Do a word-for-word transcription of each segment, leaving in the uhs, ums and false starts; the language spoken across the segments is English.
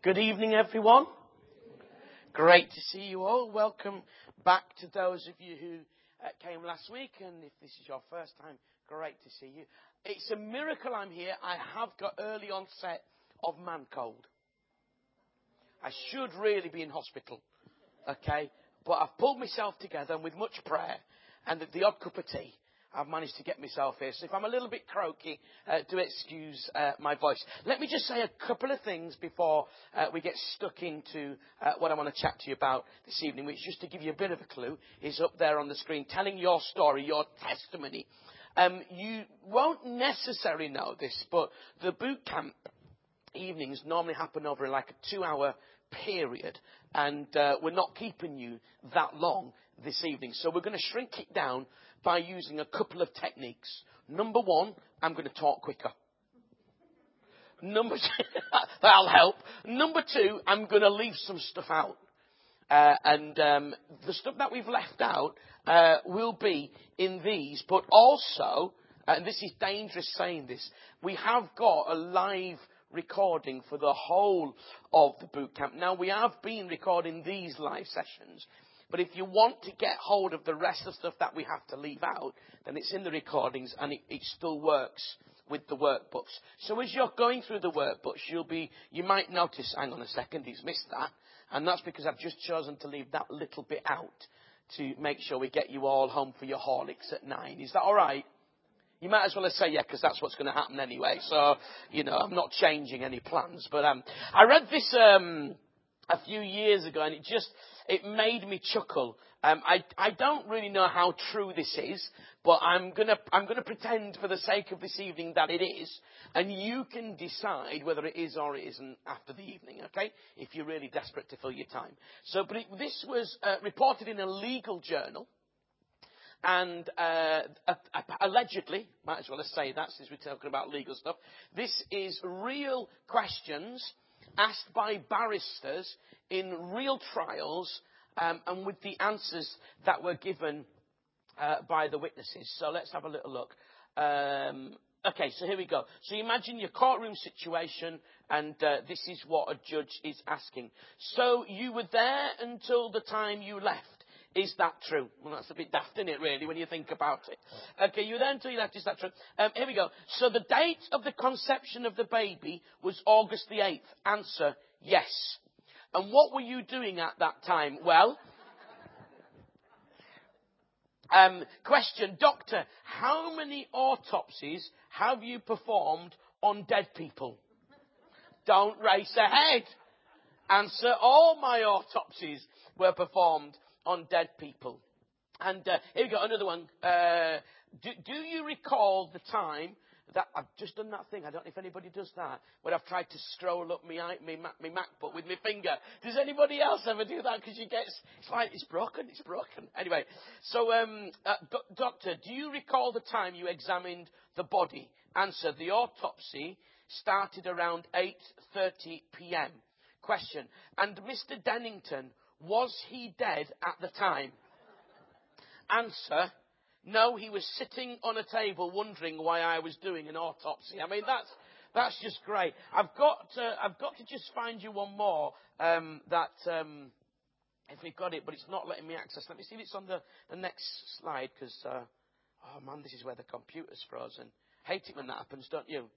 Good evening, everyone. Great to see you all. Welcome back to those of you who uh, came last week, and if this is your first time, great to see you. It's a miracle I'm here. I have got early onset of man cold. I should really be in hospital, okay? But I've pulled myself together, and with much prayer and the odd cup of tea, I've managed to get myself here. So if I'm a little bit croaky, uh, do excuse uh, my voice. Let me just say a couple of things before uh, we get stuck into uh, what I want to chat to you about this evening, which, just to give you a bit of a clue, is up there on the screen, telling your story, your testimony. Um, you won't necessarily know this, but the boot camp evenings normally happen over like a two-hour period, and uh, we're not keeping you that long this evening. So we're going to shrink it down by using a couple of techniques. Number one, I'm going to talk quicker. Number two, that'll help. Number two, I'm going to leave some stuff out. Uh, and um, the stuff that we've left out uh, will be in these, but also, and this is dangerous saying this, we have got a live recording for the whole of the boot camp. Now, we have been recording these live sessions, but if you want to get hold of the rest of the stuff that we have to leave out, then it's in the recordings, and it, it still works with the workbooks. So as you're going through the workbooks, you'll be, you might notice, hang on a second, he's missed that. And that's because I've just chosen to leave that little bit out to make sure we get you all home for your Horlicks at nine. Is that all right? You might as well say yeah, because that's what's going to happen anyway. So, you know, I'm not changing any plans. But um, I read this um, a few years ago, and it just, it made me chuckle. Um, I, I don't really know how true this is, but I'm gonna I'm gonna pretend for the sake of this evening that it is, and you can decide whether it is or it isn't after the evening, okay? If you're really desperate to fill your time. So, but it, this was uh, reported in a legal journal, and uh, uh, allegedly, might as well say that since we're talking about legal stuff, this is real questions asked by barristers in real trials, um, and with the answers that were given uh, by the witnesses. So let's have a little look. Um, okay, so here we go. So imagine your courtroom situation, and uh, this is what a judge is asking. So you were there until the time you left. Is that true? Well, that's a bit daft, isn't it, really, when you think about it? Okay, you were there until you left. Is that true? Um, here we go. So the date of the conception of the baby was August the eighth. Answer, yes. And what were you doing at that time? Well, um, question, doctor, how many autopsies have you performed on dead people? Don't race ahead. Answer, all my autopsies were performed on dead people. And uh, here we go, another one. Uh, do, do you recall the time that I've just done that thing? I don't know if anybody does that, where I've tried to scroll up my, my, my MacBook with my finger. Does anybody else ever do that? Because you get, it's like, it's broken, it's broken. Anyway, so, um, uh, do- doctor, do you recall the time you examined the body? Answer, the autopsy started around eight thirty p.m. Question, and Mister Dennington, was he dead at the time? Answer, no, he was sitting on a table wondering why I was doing an autopsy. I mean, that's that's just great. I've got to, I've got to just find you one more um, that, um, if we've got it, but it's not letting me access. Let me see if it's on the, the next slide, because, uh, oh man, this is where the computer's frozen. Hate it when that happens, don't you?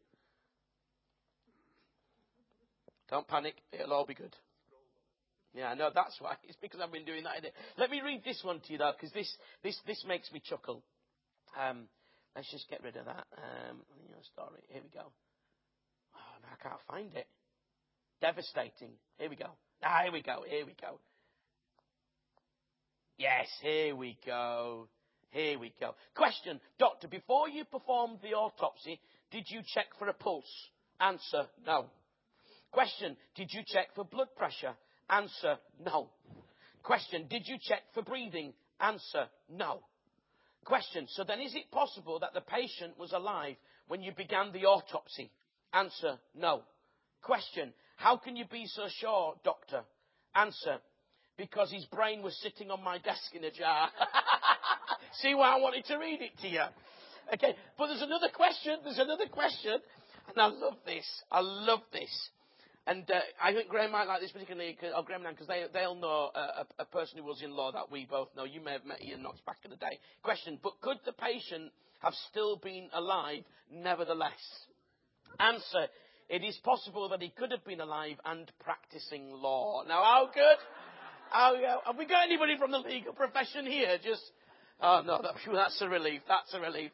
Don't panic, it'll all be good. Yeah, no, that's why. It's because I've been doing that. Isn't it? Let me read this one to you, though, because this, this, this makes me chuckle. Um, let's just get rid of that. Um, your story. Here we go. Oh, no, I can't find it. Devastating. Here we go. Ah, here we go. Here we go. Yes, here we go. Here we go. Question, doctor, before you performed the autopsy, did you check for a pulse? Answer, no. Question, did you check for blood pressure? Answer, no. Question, did you check for breathing? Answer, no. Question, so then is it possible that the patient was alive when you began the autopsy? Answer, no. Question, how can you be so sure, doctor? Answer, because his brain was sitting on my desk in a jar. See why I wanted to read it to you? Okay, but there's another question, there's another question, and I love this, I love this. And uh, I think Graham might like this particularly, or Graham and Anne, because they, they'll know a, a, a person who was in law that we both know. You may have met Ian Knox back in the day. Question, but could the patient have still been alive nevertheless? Answer, it is possible that he could have been alive and practicing law. Now, how good? How, uh, have we got anybody from the legal profession here? Just, oh no, that, that's a relief. That's a relief.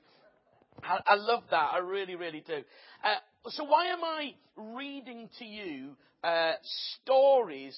I, I love that. I really, really do. Uh, so why am I reading to you uh, stories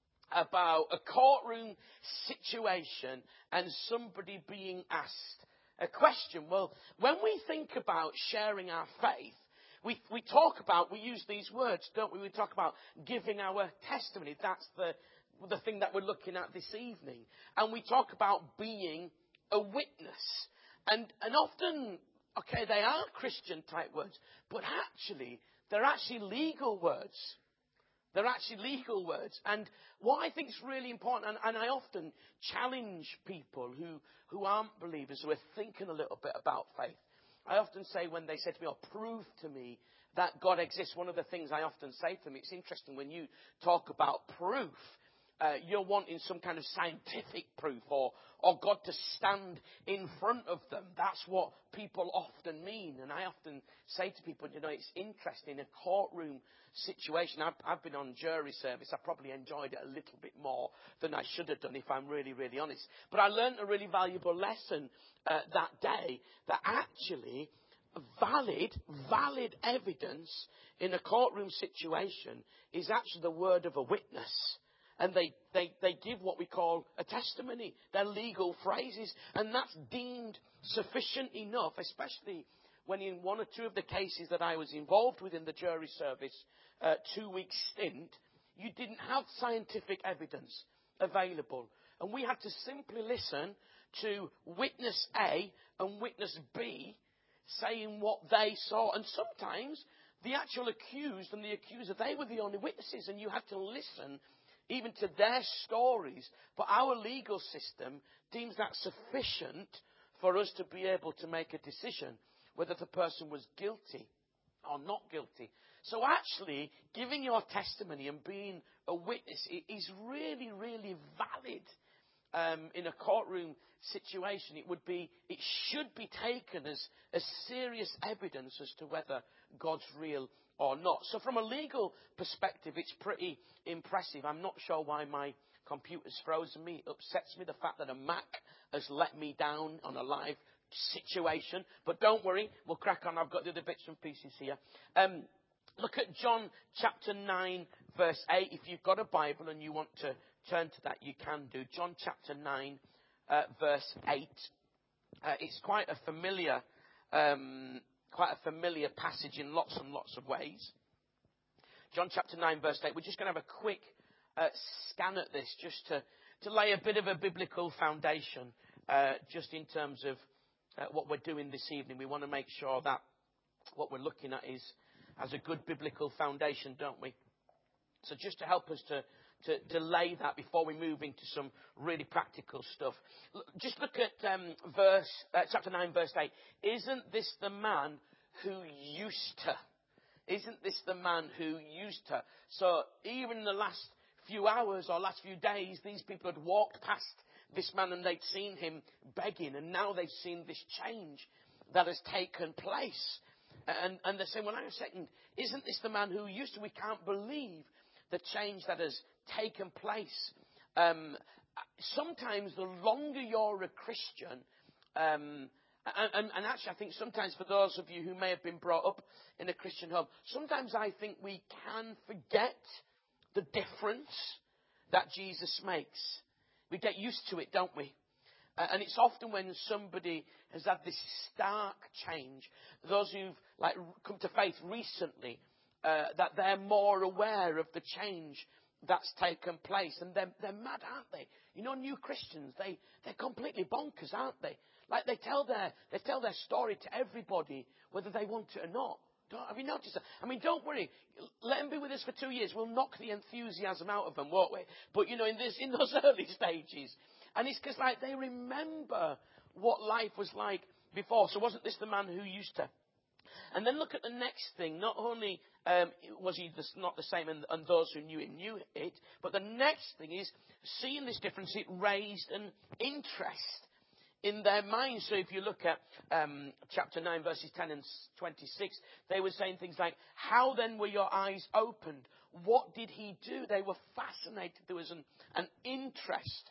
about a courtroom situation and somebody being asked a question? Well, when we think about sharing our faith, we, we talk about, we use these words, don't we? We talk about giving our testimony. That's the, the thing that we're looking at this evening. And we talk about being a witness. And, and often, okay, they are Christian type words, but actually, they're actually legal words. They're actually legal words. And what I think is really important, and, and I often challenge people who, who aren't believers, who are thinking a little bit about faith. I often say when they say to me, oh, prove to me that God exists, one of the things I often say to them, it's interesting when you talk about proof, uh, you're wanting some kind of scientific proof or, or God to stand in front of them. That's what people often mean. And I often say to people, you know, it's interesting, a courtroom situation. I've, I've been on jury service. I probably enjoyed it a little bit more than I should have done, if I'm really, really honest. But I learned a really valuable lesson uh, that day, that actually valid, valid evidence in a courtroom situation is actually the word of a witness. And they, they, they give what we call a testimony. They're legal phrases. And that's deemed sufficient enough, especially when in one or two of the cases that I was involved with in the jury service, uh, two-week stint, you didn't have scientific evidence available. And we had to simply listen to witness A and witness B saying what they saw. And sometimes the actual accused and the accuser, they were the only witnesses. And you had to listen even to their stories. But our legal system deems that sufficient for us to be able to make a decision whether the person was guilty or not guilty. So actually, giving your testimony and being a witness is really, really valid um, in a courtroom situation. It would be, it should be taken as, as serious evidence as to whether God's real or not. So from a legal perspective, it's pretty impressive. I'm not sure why my computer's frozen me. It upsets me the fact that a Mac has let me down on a live situation. But don't worry, we'll crack on. I've got the other bits and pieces here. Um, look at John chapter nine, verse eight. If you've got a Bible and you want to turn to that, you can do. John chapter nine, uh, verse eight. Uh, it's quite a familiar um Quite a familiar passage in lots and lots of ways. John chapter nine, verse eight. We're just going to have a quick uh, scan at this just to, to lay a bit of a biblical foundation uh, just in terms of uh, what we're doing this evening. We want to make sure that what we're looking at is has a good biblical foundation, don't we? So just to help us to, to, to lay that before we move into some really practical stuff. Look, just look at um, verse uh, chapter nine, verse eight. Isn't this the man who used to? Isn't this the man who used to? So even in the last few hours or last few days, these people had walked past this man and they'd seen him begging, and now they've seen this change that has taken place. And, and they're saying, well, hang on a second, isn't this the man who used to? We can't believe the change that has taken place. Um, sometimes the longer you're a Christian, um, and, and, and actually I think sometimes for those of you who may have been brought up in a Christian home, sometimes I think we can forget the difference that Jesus makes. We get used to it, don't we? Uh, and it's often when somebody has had this stark change, those who've like come to faith recently, uh, that they're more aware of the change that's taken place. And they're, they're mad, aren't they? You know, new Christians, they, they're completely bonkers, aren't they? Like they tell their, they tell their story to everybody, whether they want it or not. Don't, have you noticed that? I mean, don't worry. Let them be with us for two years. We'll knock the enthusiasm out of them, won't we? But, you know, in this, in those early stages. And it's because, like, they remember what life was like before. So wasn't this the man who used to? And then look at the next thing. Not only um, was he this, not the same, and, and those who knew him knew it, but the next thing is, seeing this difference, it raised an interest in their minds. So if you look at um, chapter nine, verses ten and twenty-six, they were saying things like, how then were your eyes opened? What did he do? They were fascinated. There was an, an interest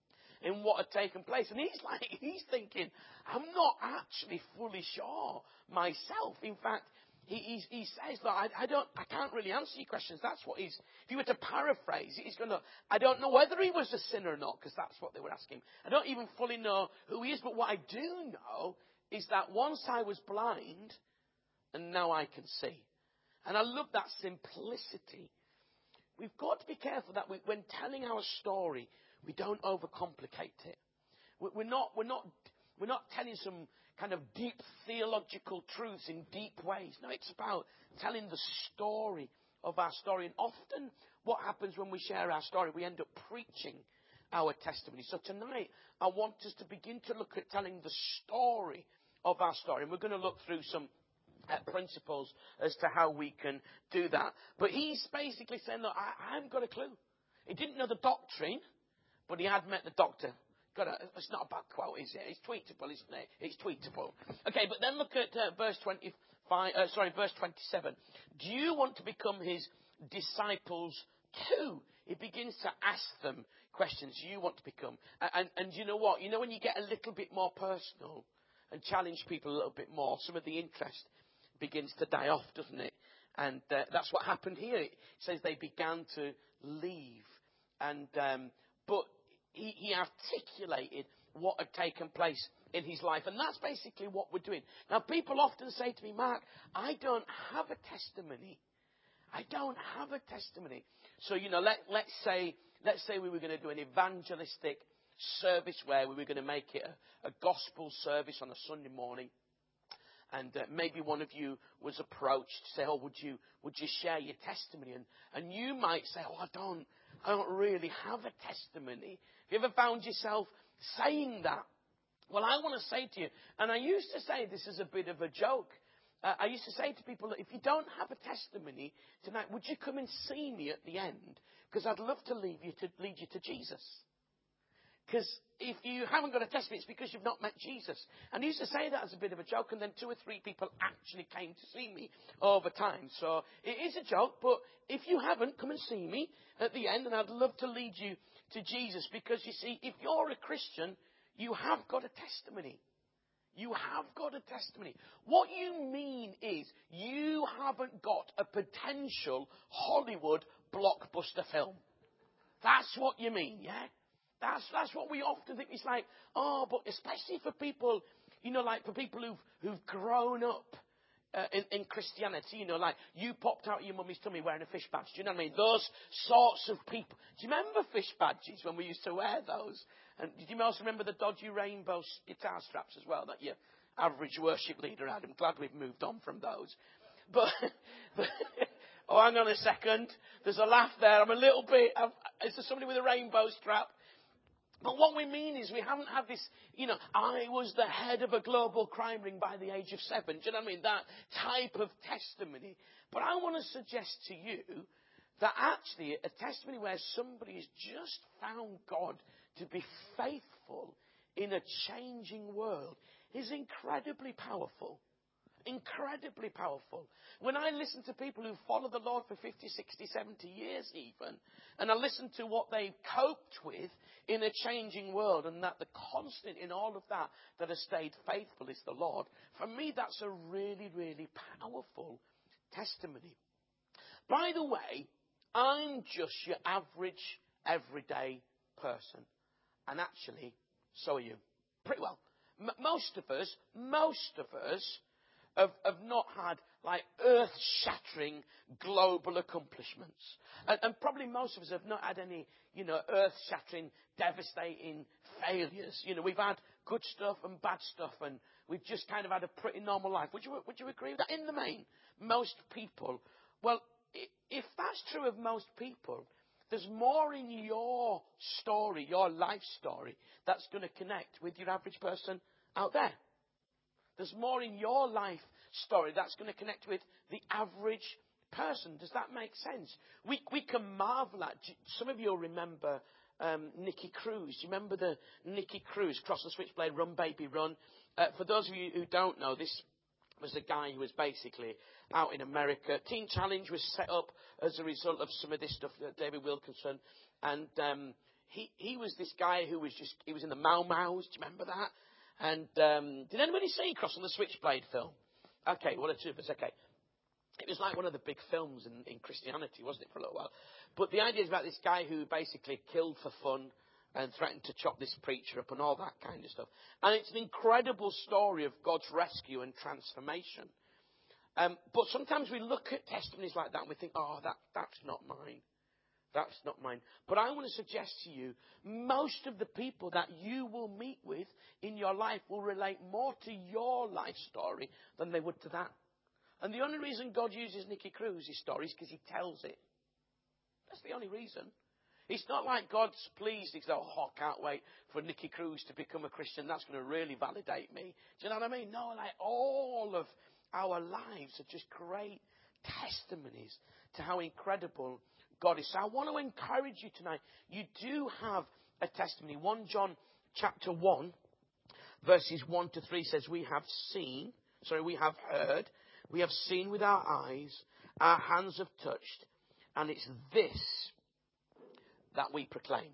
in what had taken place. And he's like, he's thinking, I'm not actually fully sure myself. In fact, he, he, he says, look, I, I don't, I can't really answer your questions. That's what he's, if you were to paraphrase, he's going to, I don't know whether he was a sinner or not, because that's what they were asking. I don't even fully know who he is, but what I do know is that once I was blind, and now I can see. And I love that simplicity. We've got to be careful that we, when telling our story, we don't overcomplicate it. We're not, we're not, we're not telling some kind of deep theological truths in deep ways. No, it's about telling the story of our story. And often what happens when we share our story, we end up preaching our testimony. So tonight, I want us to begin to look at telling the story of our story. And we're going to look through some uh, principles as to how we can do that. But he's basically saying, look, I, I haven't got a clue. He didn't know the doctrine, but he had met the doctor. Got a, it's not a bad quote, is it? It's tweetable, isn't it? It's tweetable. Okay, but then look at uh, verse twenty-five. Uh, sorry, verse twenty-seven. Do you want to become his disciples too? He begins to ask them questions. You want to become, and, and and you know what? You know when you get a little bit more personal and challenge people a little bit more, some of the interest begins to die off, doesn't it? And uh, that's what happened here. It says they began to leave, and um, but. He, he articulated what had taken place in his life. And that's basically what we're doing. Now, people often say to me, Mark, I don't have a testimony. I don't have a testimony. So, you know, let, let's say let's say we were going to do an evangelistic service where we were going to make it a, a gospel service on a Sunday morning. And uh, maybe one of you was approached to say, oh, would you would you share your testimony? And, and you might say, oh, I don't, I don't really have a testimony. Have you ever found yourself saying that? Well, I want to say to you, and I used to say this as a bit of a joke. Uh, I used to say to people, if you don't have a testimony tonight, would you come and see me at the end? Because I'd love to lead you to, lead you to Jesus. Because if you haven't got a testimony, it's because you've not met Jesus. And I used to say that as a bit of a joke, and then two or three people actually came to see me over time. So it is a joke, but if you haven't, come and see me at the end, and I'd love to lead you to Jesus. Because, you see, if you're a Christian, you have got a testimony. You have got a testimony. What you mean is you haven't got a potential Hollywood blockbuster film. That's what you mean, yeah? That's that's what we often think. It's like, oh, but especially for people, you know, like for people who've who've grown up uh, in, in Christianity, you know, like you popped out of your mummy's tummy wearing a fish badge. Do you know what I mean? Those sorts of people. Do you remember fish badges when we used to wear those? And did you also remember the dodgy rainbow guitar straps as well that your average worship leader had? I'm glad we've moved on from those. But, but oh, hang on a second. There's a laugh there. I'm a little bit. I've, is there somebody with a rainbow strap? But what we mean is we haven't had this, you know, I was the head of a global crime ring by the age of seven. Do you know what I mean? That type of testimony. But I want to suggest to you that actually a testimony where somebody has just found God to be faithful in a changing world is incredibly powerful. Incredibly powerful. When I listen to people who follow the Lord for fifty, sixty, seventy years even, and I listen to what they've coped with in a changing world, and that the constant in all of that that has stayed faithful is the Lord, for me that's a really, really powerful testimony. By the way, I'm just your average, everyday person. And actually, so are you. Pretty well. M- most of us, most of us, Have, have not had like earth-shattering global accomplishments. And, and probably most of us have not had any, you know, earth-shattering, devastating failures. You know, we've had good stuff and bad stuff, and we've just kind of had a pretty normal life. Would you, would you agree with that? In the main, most people, well, if that's true of most people, there's more in your story, your life story, that's going to connect with your average person out there. There's more in your life story that's going to connect with the average person. Does that make sense? We we can marvel at. Some of you will remember um, Nicky Cruz. Do you remember the Nicky Cruz, Cross the Switchblade, Run Baby Run? Uh, for those of you who don't know, this was a guy who was basically out in America. Teen Challenge was set up as a result of some of this stuff, uh, David Wilkinson, and um, he he was this guy who was just he was in the Mau Mau's. Do you remember that? And um, did anybody see Cross on the Switchblade film? Okay, well, two of us. Okay. It was like one of the big films in, in Christianity, wasn't it, for a little while? But the idea is about this guy who basically killed for fun and threatened to chop this preacher up and all that kind of stuff. And it's an incredible story of God's rescue and transformation. Um, but sometimes we look at testimonies like that and we think, oh, that, that's not mine. That's not mine. But I want to suggest to you, most of the people that you will meet with in your life will relate more to your life story than they would to that. And the only reason God uses Nicky Cruz's story is because he tells it. That's the only reason. It's not like God's pleased. He's like, oh, I can't wait for Nicky Cruz to become a Christian. That's going to really validate me. Do you know what I mean? No, like all of our lives are just great testimonies to how incredible God is. So I want to encourage you tonight. You do have a testimony. First John chapter one, verses one to three says, we have seen, sorry, we have heard, we have seen with our eyes, our hands have touched, and it's this that we proclaim.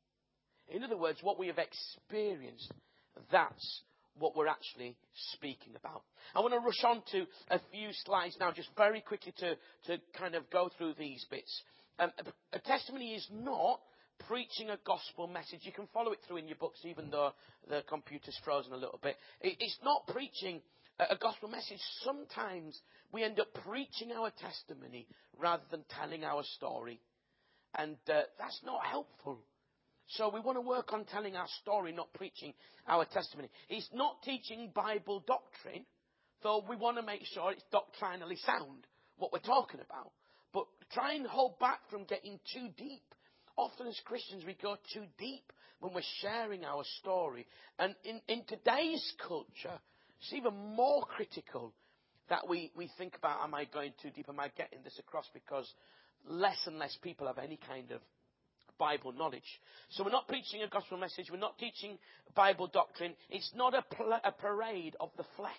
In other words, what we have experienced, that's what we're actually speaking about. I want to rush on to a few slides now, just very quickly to, to kind of go through these bits. Um, a, a testimony is not preaching a gospel message. You can follow it through in your books, even though the computer's frozen a little bit. It, it's not preaching a gospel message. Sometimes we end up preaching our testimony rather than telling our story. And uh, that's not helpful. So we want to work on telling our story, not preaching our testimony. It's not teaching Bible doctrine, though we want to make sure it's doctrinally sound, what we're talking about. But try and hold back from getting too deep. Often as Christians, we go too deep when we're sharing our story. And in, in today's culture, it's even more critical that we, we think about, am I going too deep? Am I getting this across? Because less and less people have any kind of Bible knowledge. So we're not preaching a gospel message. We're not teaching Bible doctrine. It's not a, pl- a parade of the flesh.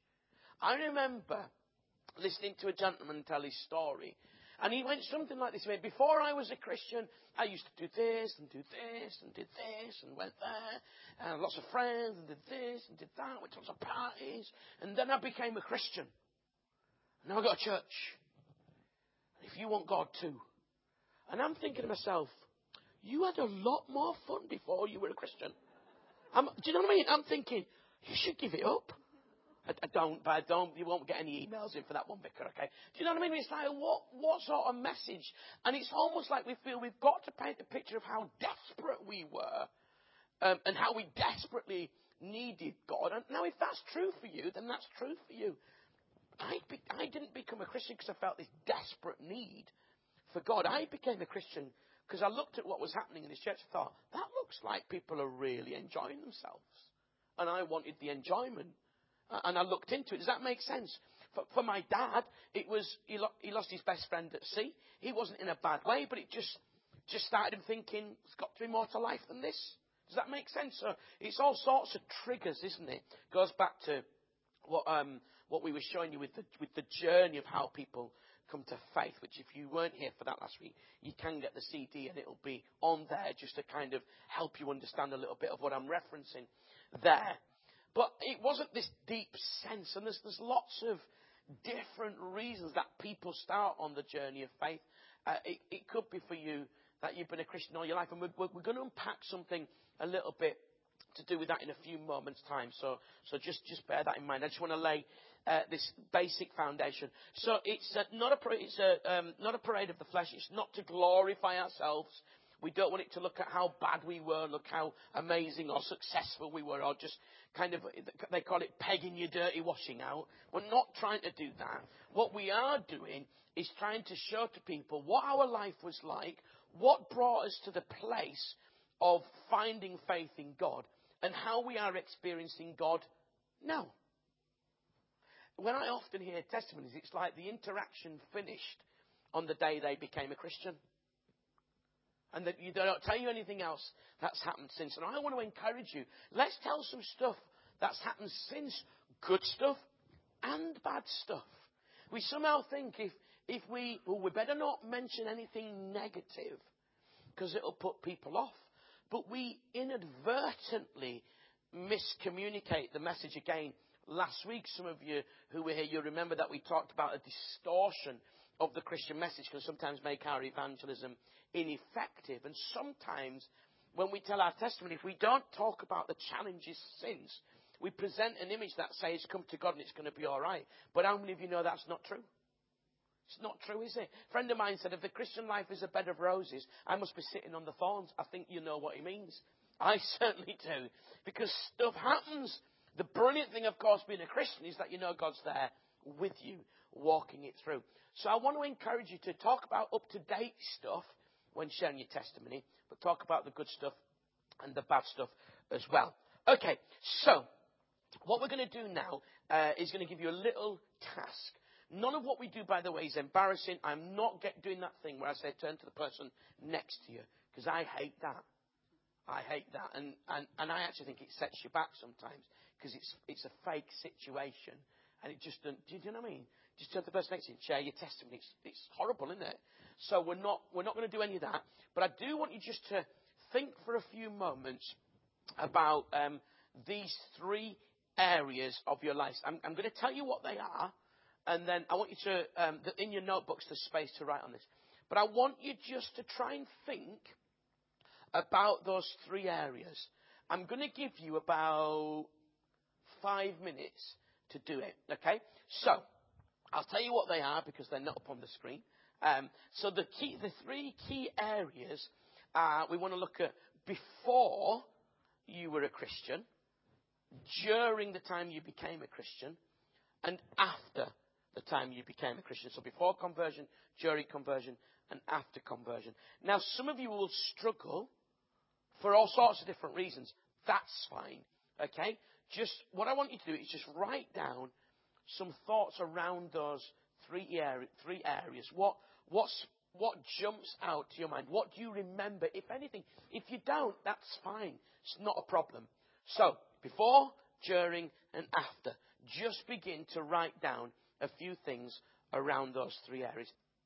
I remember listening to a gentleman tell his story. And he went something like this. Before I was a Christian, I used to do this and do this and did this and went there. And lots of friends and did this and did that. Went to lots of parties. And then I became a Christian. And now I got a church. And if you want God too. And I'm thinking to myself, you had a lot more fun before you were a Christian. I'm, do you know what I mean? I'm thinking, you should give it up. I, I don't, but I don't, you won't get any emails in for that one, Vicar, okay? Do you know what I mean? It's like, what, what sort of message? And it's almost like we feel we've got to paint a picture of how desperate we were um, and how we desperately needed God. And now, if that's true for you, then that's true for you. I, be, I didn't become a Christian because I felt this desperate need for God. I became a Christian because I looked at what was happening in this church and thought, that looks like people are really enjoying themselves. And I wanted the enjoyment. And I looked into it. Does that make sense? For, for my dad, it was he, lo- he lost his best friend at sea. He wasn't in a bad way, but it just just started him thinking, there's got to be more to life than this. Does that make sense? So it's all sorts of triggers, isn't it? Goes back to what um what we were showing you with the with the journey of how people come to faith. Which, if you weren't here for that last week, you can get the C D and it'll be on there just to kind of help you understand a little bit of what I'm referencing there. But it wasn't this deep sense, and there's, there's lots of different reasons that people start on the journey of faith. Uh, it, it could be for you that you've been a Christian all your life, and we're, we're, we're going to unpack something a little bit to do with that in a few moments' time. So, so just, just bear that in mind. I just want to lay uh, this basic foundation. So it's uh, not a it's a um, not a parade of the flesh. It's not to glorify ourselves. We don't want it to look at how bad we were, look how amazing or successful we were, or just kind of, they call it pegging your dirty washing out. We're not trying to do that. What we are doing is trying to show to people what our life was like, what brought us to the place of finding faith in God, and how we are experiencing God now. when I often hear testimonies, it's like the interaction finished on the day they became a Christian. And that you don't tell you anything else that's happened since. And I want to encourage you, let's tell some stuff that's happened since. Good stuff and bad stuff. We somehow think if, if we, well, we better not mention anything negative because it'll put people off. But we inadvertently miscommunicate the message again. Last week, some of you who were here, you remember that we talked about a distortion of the Christian message can sometimes make our evangelism ineffective. And sometimes when we tell our testimony, if we don't talk about the challenges since, we present an image that says, come to God and it's going to be all right. But how many of you know that's not true? It's not true, is it? A friend of mine said, if the Christian life is a bed of roses, I must be sitting on the thorns. I think you know what he means. I certainly do. Because stuff happens. The brilliant thing, of course, being a Christian is that you know God's there with you, walking it through. So I want to encourage you to talk about up-to-date stuff when sharing your testimony, but talk about the good stuff and the bad stuff as well. Okay, so what we're going to do now uh, is going to give you a little task. None of what we do, by the way, is embarrassing. I'm not get, doing that thing where I say turn to the person next to you, because I hate that. I hate that. And, and, and I actually think it sets you back sometimes, because it's it's a fake situation. And it just doesn't, do you know what I mean? Just turn to the person next to you and share your testimony. It's, it's horrible, isn't it? So we're not, we're not going to do any of that. But I do want you just to think for a few moments about um, these three areas of your life. I'm, I'm going to tell you what they are. And then I want you to, um, the, in your notebooks, there's space to write on this. But I want you just to try and think about those three areas. I'm going to give you about five minutes to do it, okay? So, I'll tell you what they are because they're not up on the screen. Um, so the key, the three key areas uh, we want to look at before you were a Christian, during the time you became a Christian, and after the time you became a Christian. So before conversion, during conversion, and after conversion. Now, some of you will struggle for all sorts of different reasons. That's fine, okay? Just what I want you to do is just write down some thoughts around those three, area, three areas. What what's, what jumps out to your mind? What do you remember, if anything? If you don't, that's fine. It's not a problem. So, before, during, and after. Just begin to write down a few things around those three areas.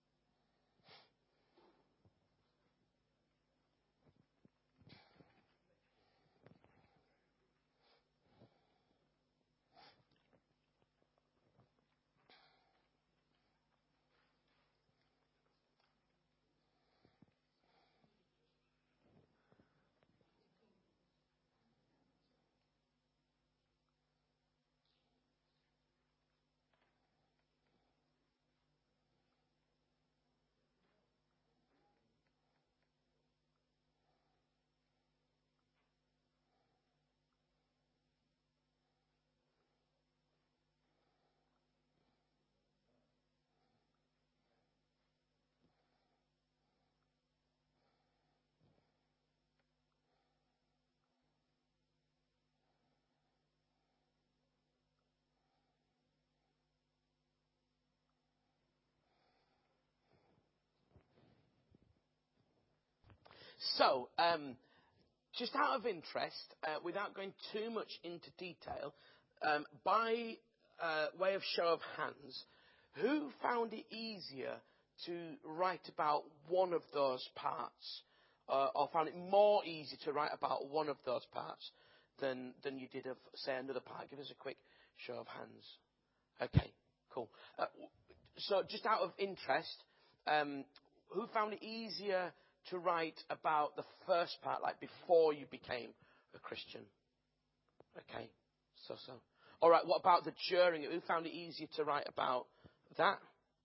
So, um, just out of interest, uh, without going too much into detail, um, by uh, way of show of hands, who found it easier to write about one of those parts, uh, or found it more easy to write about one of those parts than than you did of, say, another part? Give us a quick show of hands. Okay, cool. Uh, so, just out of interest, um, who found it easier to write about the first part, like before you became a Christian? Okay, so so. All right, what about the during? Who found it easier to write about that?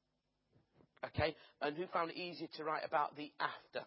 Okay, and who found it easier to write about the after?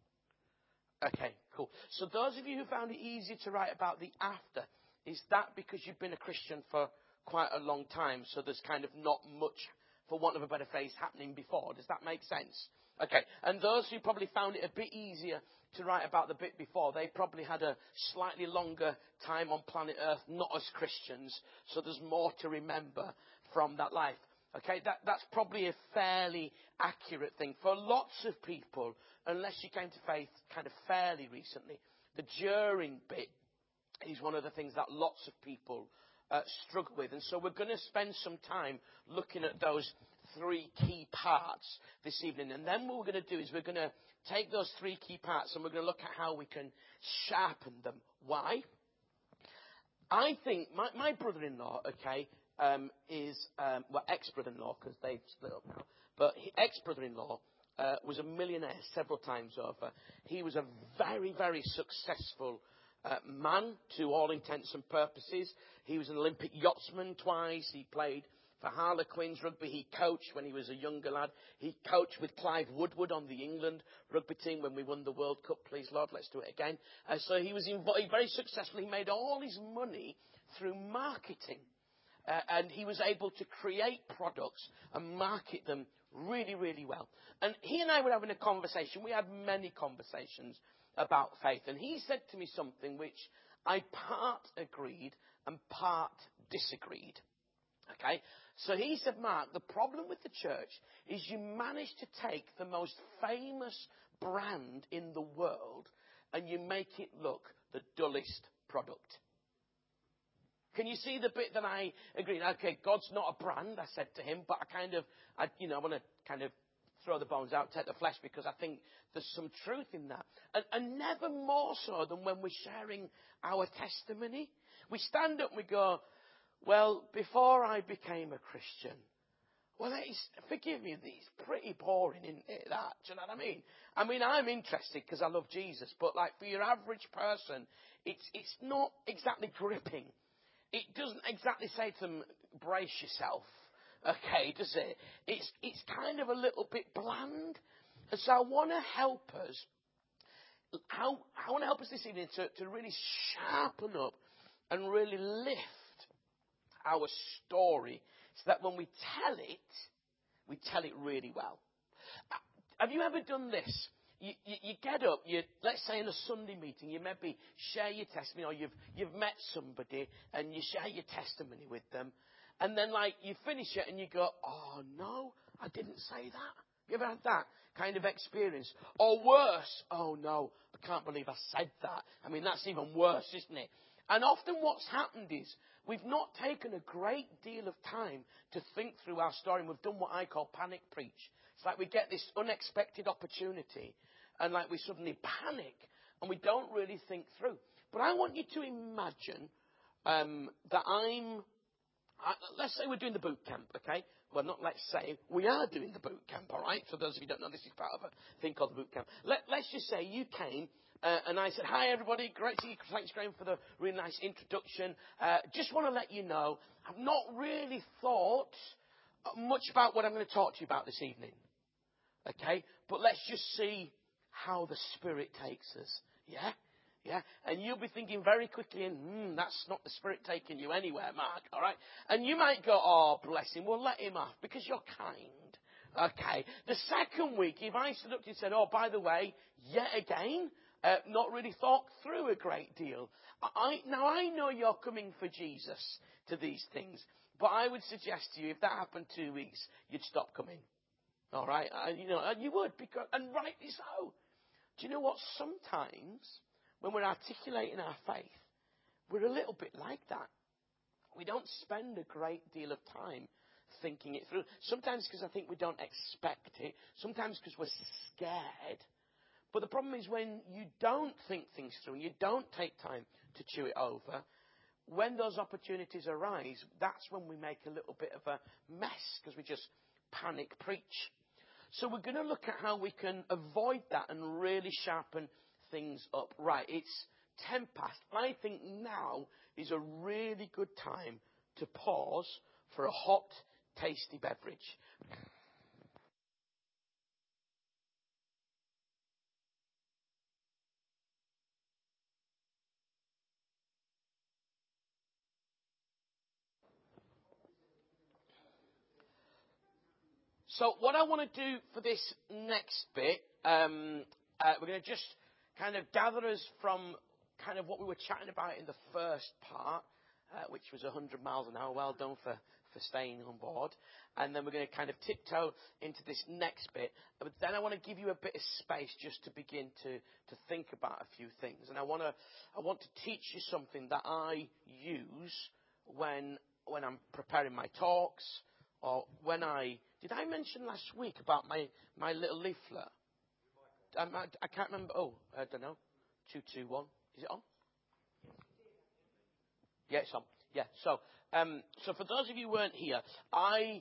Okay, cool. So those of you who found it easier to write about the after, is that because you've been a Christian for quite a long time, so there's kind of not much, for want of a better phrase, happening before? Does that make sense? Okay, and those who probably found it a bit easier to write about the bit before, they probably had a slightly longer time on planet Earth, not as Christians, so there's more to remember from that life. Okay, that, that's probably a fairly accurate thing. For lots of people, unless you came to faith kind of fairly recently, the during bit is one of the things that lots of people uh, struggle with. And so we're going to spend some time looking at those three key parts this evening. And then what we're going to do is we're going to take those three key parts and we're going to look at how we can sharpen them. Why? I think my, my brother-in-law, okay, um, is, um, well, ex-brother-in-law, because they've split up now, but he, ex-brother-in-law uh, was a millionaire several times over. He was a very, very successful uh, man to all intents and purposes. He was an Olympic yachtsman twice. He played for Harlequins rugby. He coached when he was a younger lad. He coached with Clive Woodward on the England rugby team when we won the World Cup. Please, Lord, let's do it again. Uh, so he was involved, very successful. He made all his money through marketing. Uh, and he was able to create products and market them really, really well. And he and I were having a conversation. We had many conversations about faith. And he said to me something which I part agreed and part disagreed. Okay, so he said, Mark, the problem with the church is you manage to take the most famous brand in the world and you make it look the dullest product. Can you see the bit that I agree? Okay, God's not a brand, I said to him, but I kind of, I, you know, I want to kind of throw the bones out, take the flesh, because I think there's some truth in that. And, and never more so than when we're sharing our testimony. We stand up and we go, well, before I became a Christian, well, it's, forgive me, it's pretty boring, isn't it, that? Do you know what I mean? I mean, I'm interested because I love Jesus, but like for your average person, it's it's not exactly gripping. It doesn't exactly say to them, brace yourself, okay, does it? It's, it's kind of a little bit bland. And so I want to help us, how, I want to help us this evening to, to really sharpen up and really lift our story so that when we tell it, we tell it really well. Have you ever done this? You, you, you get up, you, let's say in a Sunday meeting, you maybe share your testimony, or you've, you've met somebody and you share your testimony with them, and then like you finish it and you go, oh no, I didn't say that. Have you ever had that kind of experience? Or worse, oh no, I can't believe I said that. I mean, that's even worse, isn't it? And often what's happened is we've not taken a great deal of time to think through our story, and we've done what I call panic preach. It's like we get this unexpected opportunity and like we suddenly panic and we don't really think through. But I want you to imagine um, that I'm, I, let's say we're doing the boot camp, okay? Well, not let's say, we are doing the boot camp, all right? For those of you who don't know, this is part of a thing called the boot camp. Let, let's just say you came uh, and I said, hi everybody, great to see you. Thanks Graham for the really nice introduction. Uh, just want to let you know, I've not really thought much about what I'm going to talk to you about this evening. Okay? But let's just see how the Spirit takes us. Yeah? Yeah? And you'll be thinking very quickly, hmm, that's not the Spirit taking you anywhere, Mark. All right? And you might go, oh, bless him. Well, let him off because you're kind. Okay? The second week, if I stood up to you and said, oh, by the way, yet again, uh, not really thought through a great deal. I, now, I know you're coming for Jesus to these things, but I would suggest to you, if that happened two weeks, you'd stop coming. All right? Uh, you know, and you would, because, and rightly so. Do you know what? Sometimes, when we're articulating our faith, we're a little bit like that. We don't spend a great deal of time thinking it through. Sometimes because I think we don't expect it. Sometimes because we're scared. But the problem is when you don't think things through and you don't take time to chew it over, when those opportunities arise, that's when we make a little bit of a mess because we just panic preach. So we're going to look at how we can avoid that and really sharpen things up. Right, it's ten past. I think now is a really good time to pause for a hot, tasty beverage. So what I want to do for this next bit, um, uh, we're going to just kind of gather us from kind of what we were chatting about in the first part, uh, which was one hundred miles an hour. Well done for for staying on board. And then we're going to kind of tiptoe into this next bit. But then I want to give you a bit of space just to begin to, to think about a few things. And I want to I want to teach you something that I use when when I'm preparing my talks, or when I did I mention last week about my, my little leaflet? I, I can't remember. Oh, I don't know. Two two one. Is it on? Yeah, it's on. Yeah. So, um, so for those of you who weren't here, I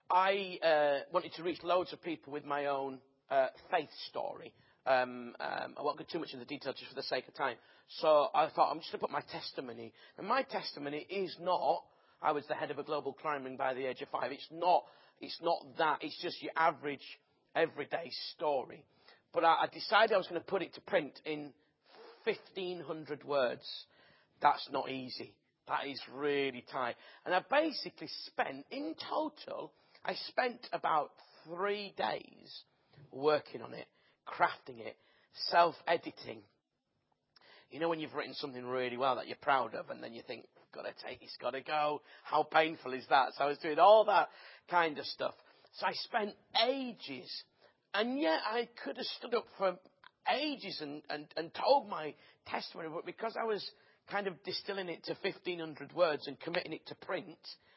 I uh, wanted to reach loads of people with my own uh, faith story. Um, um, I won't go too much into the detail just for the sake of time. So I thought I'm just going to put my testimony. And my testimony is not I was the head of a global crime ring by the age of five. It's not. It's not that. It's just your average, everyday story. But I, I decided I was going to put it to print in fifteen hundred words. That's not easy. That is really tight. And I basically spent, in total, I spent about three days working on it, crafting it, self-editing. You know when you've written something really well that you're proud of, and then you think, got to take, it's got to go. How painful is that? So I was doing all that kind of stuff. So I spent ages, and yet I could have stood up for ages and, and, and told my testimony, but because I was kind of distilling it to fifteen hundred words and committing it to print,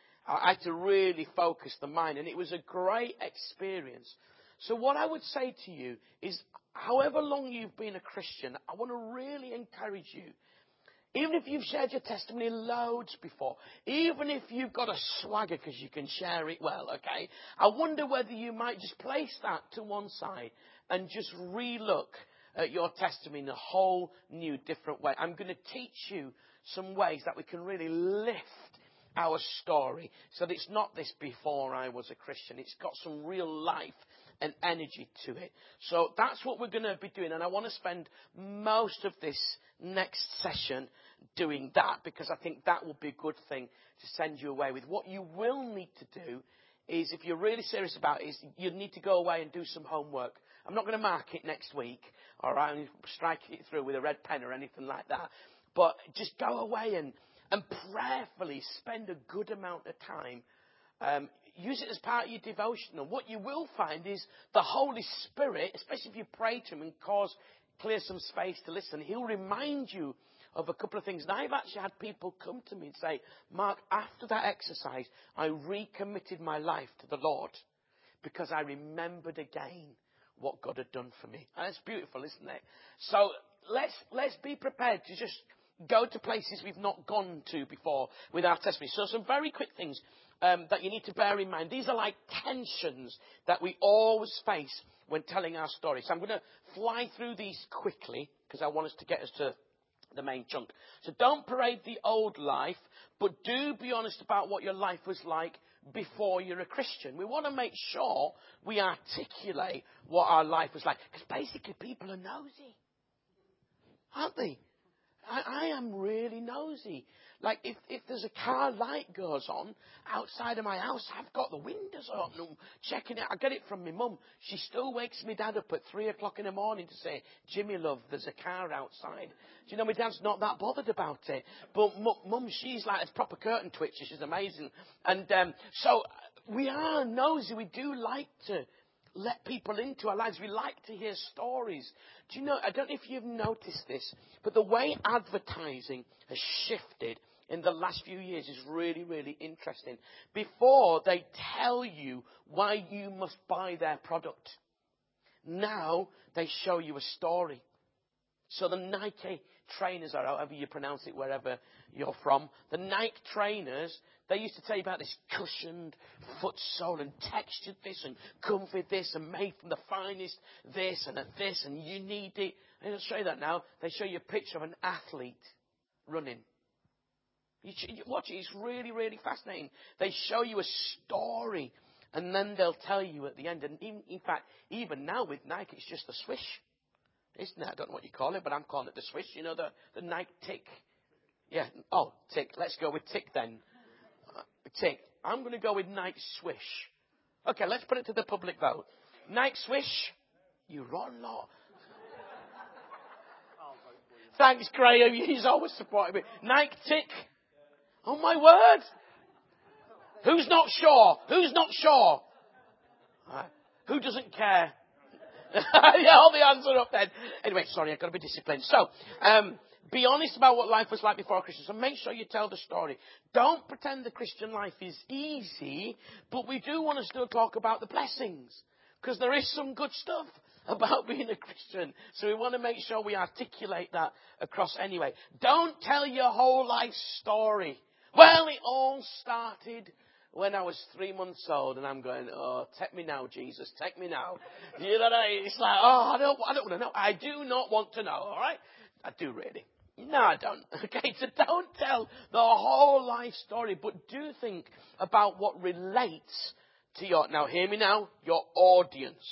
I had to really focus the mind, and it was a great experience. So what I would say to you is, however long you've been a Christian, I want to really encourage you. Even if you've shared your testimony loads before, even if you've got a swagger because you can share it well, okay, I wonder whether you might just place that to one side and just re-look at your testimony in a whole new, different way. I'm going to teach you some ways that we can really lift our story so that it's not this before I was a Christian. It's got some real life and energy to it. So that's what we're going to be doing. And I want to spend most of this next session doing that, because I think that will be a good thing to send you away with. What you will need to do is, if you're really serious about it, is you need to go away and do some homework. I'm not going to mark it next week, all right, and strike it through with a red pen or anything like that. But just go away and, and prayerfully spend a good amount of time. Um, use it as part of your devotion. And what you will find is the Holy Spirit, especially if you pray to Him and cause clear some space to listen, He'll remind you of a couple of things. And I've actually had people come to me and say, Mark, after that exercise, I recommitted my life to the Lord because I remembered again what God had done for me. And it's beautiful, isn't it? So let's let's be prepared to just go to places we've not gone to before with our testimony. So some very quick things um, that you need to bear in mind. These are like tensions that we always face when telling our story. So I'm going to fly through these quickly because I want us to get us to the main chunk. So don't parade the old life, but do be honest about what your life was like before you're a Christian. We want to make sure we articulate what our life was like, because basically people are nosy, aren't they? I, I am really nosy. Like, if, if there's a car light goes on outside of my house, I've got the windows open and checking it. I get it from my mum. She still wakes me dad up at three o'clock in the morning to say, Jimmy, love, there's a car outside. Do you know, my dad's not that bothered about it. But mum, she's like a proper curtain twitcher. She's amazing. And um, so we are nosy. We do like to let people into our lives. We like to hear stories. Do you know, I don't know if you've noticed this, but the way advertising has shifted in the last few years is really, really interesting. Before, they tell you why you must buy their product. Now, they show you a story. So the Nike trainers, or however you pronounce it, wherever you're from, the Nike trainers, they used to tell you about this cushioned footsole and textured this and comfy this and made from the finest this and a this and you need it. And they'll show you that now. They show you a picture of an athlete running. You, you watch it. It's really, really fascinating. They show you a story and then they'll tell you at the end. And in, in fact, even now with Nike, it's just a swish. Isn't it? I don't know what you call it, but I'm calling it the swish. You know, the, the Nike tick. Yeah. Oh, tick. Let's go with tick then. Uh, tick. I'm going to go with Nike swish. Okay, let's put it to the public vote. Nike swish. You run lot. Thanks, Graham. He's always supporting me. Nike tick. Oh, my word. Who's not sure? Who's not sure? Right. Who doesn't care? Yeah, hold the answer up then. Anyway, sorry, I've got to be disciplined. So, um, be honest about what life was like before Christian. So make sure you tell the story. Don't pretend the Christian life is easy, but we do want to still talk about the blessings. Because there is some good stuff about being a Christian. So we want to make sure we articulate that across anyway. Don't tell your whole life story. Well, it all started when I was three months old, and I'm going, oh, take me now, Jesus, take me now. You know, it's like, oh, I don't, I don't want to know. I do not want to know, all right? I do really. No, I don't. Okay, so don't tell the whole life story, but do think about what relates to your, now hear me now, your audience.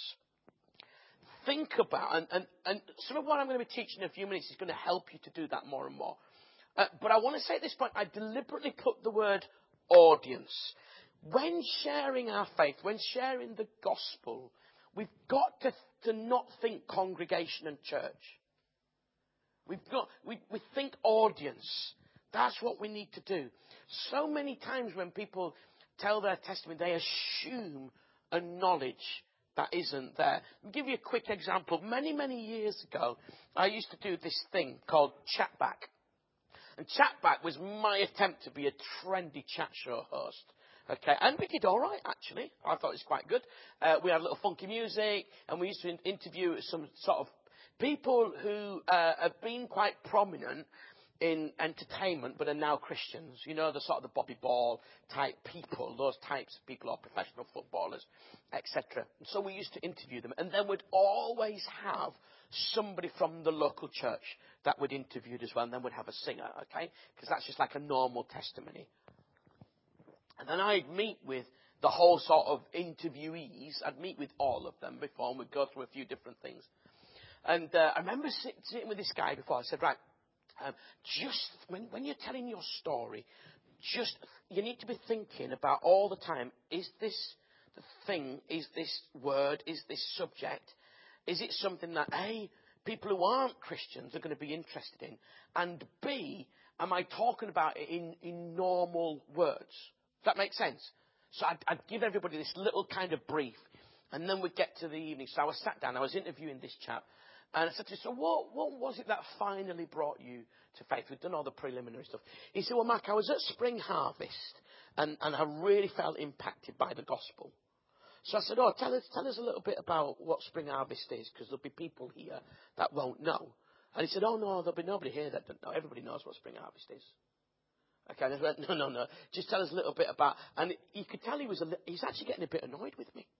Think about, and, and, and some of what I'm going to be teaching in a few minutes is going to help you to do that more and more. Uh, but I want to say at this point, I deliberately put the word audience. When sharing our faith, when sharing the gospel, we've got to, to not think congregation and church. We've got, we, we think audience. That's what we need to do. So many times when people tell their testimony, they assume a knowledge that isn't there. I'll give you a quick example. Many, many years ago, I used to do this thing called Chatback. And Chatback was my attempt to be a trendy chat show host. Okay, and we did all right, actually. I thought it was quite good. Uh, we had a little funky music, and we used to in- interview some sort of people who uh, have been quite prominent in entertainment, but are now Christians. You know, the sort of the Bobby Ball type people. Those types of people are professional footballers, et cetera. So we used to interview them, and then we'd always have somebody from the local church that we'd interviewed as well, and then we'd have a singer, okay? Because that's just like a normal testimony. And then I'd meet with the whole sort of interviewees. I'd meet with all of them before, and we'd go through a few different things. And uh, I remember sit, sitting with this guy before. I said, right, um, just when, when you're telling your story, just you need to be thinking about all the time, is this the thing, is this word, is this subject, is it something that, A, people who aren't Christians are going to be interested in, and B, am I talking about it in, in normal words? Does that make sense? So I'd, I'd give everybody this little kind of brief, and then we'd get to the evening. So I was sat down, I was interviewing this chap, and I said to him, so what, what was it that finally brought you to faith? We'd done all the preliminary stuff. He said, well, Mark, I was at Spring Harvest, and, and I really felt impacted by the gospel. So I said, oh, tell us, tell us a little bit about what Spring Harvest is, because there'll be people here that won't know. And he said, oh, no, there'll be nobody here that doesn't know. Everybody knows what Spring Harvest is. Okay, and I went, no, no, no. Just tell us a little bit about, and you could tell he was, a li- he's actually getting a bit annoyed with me.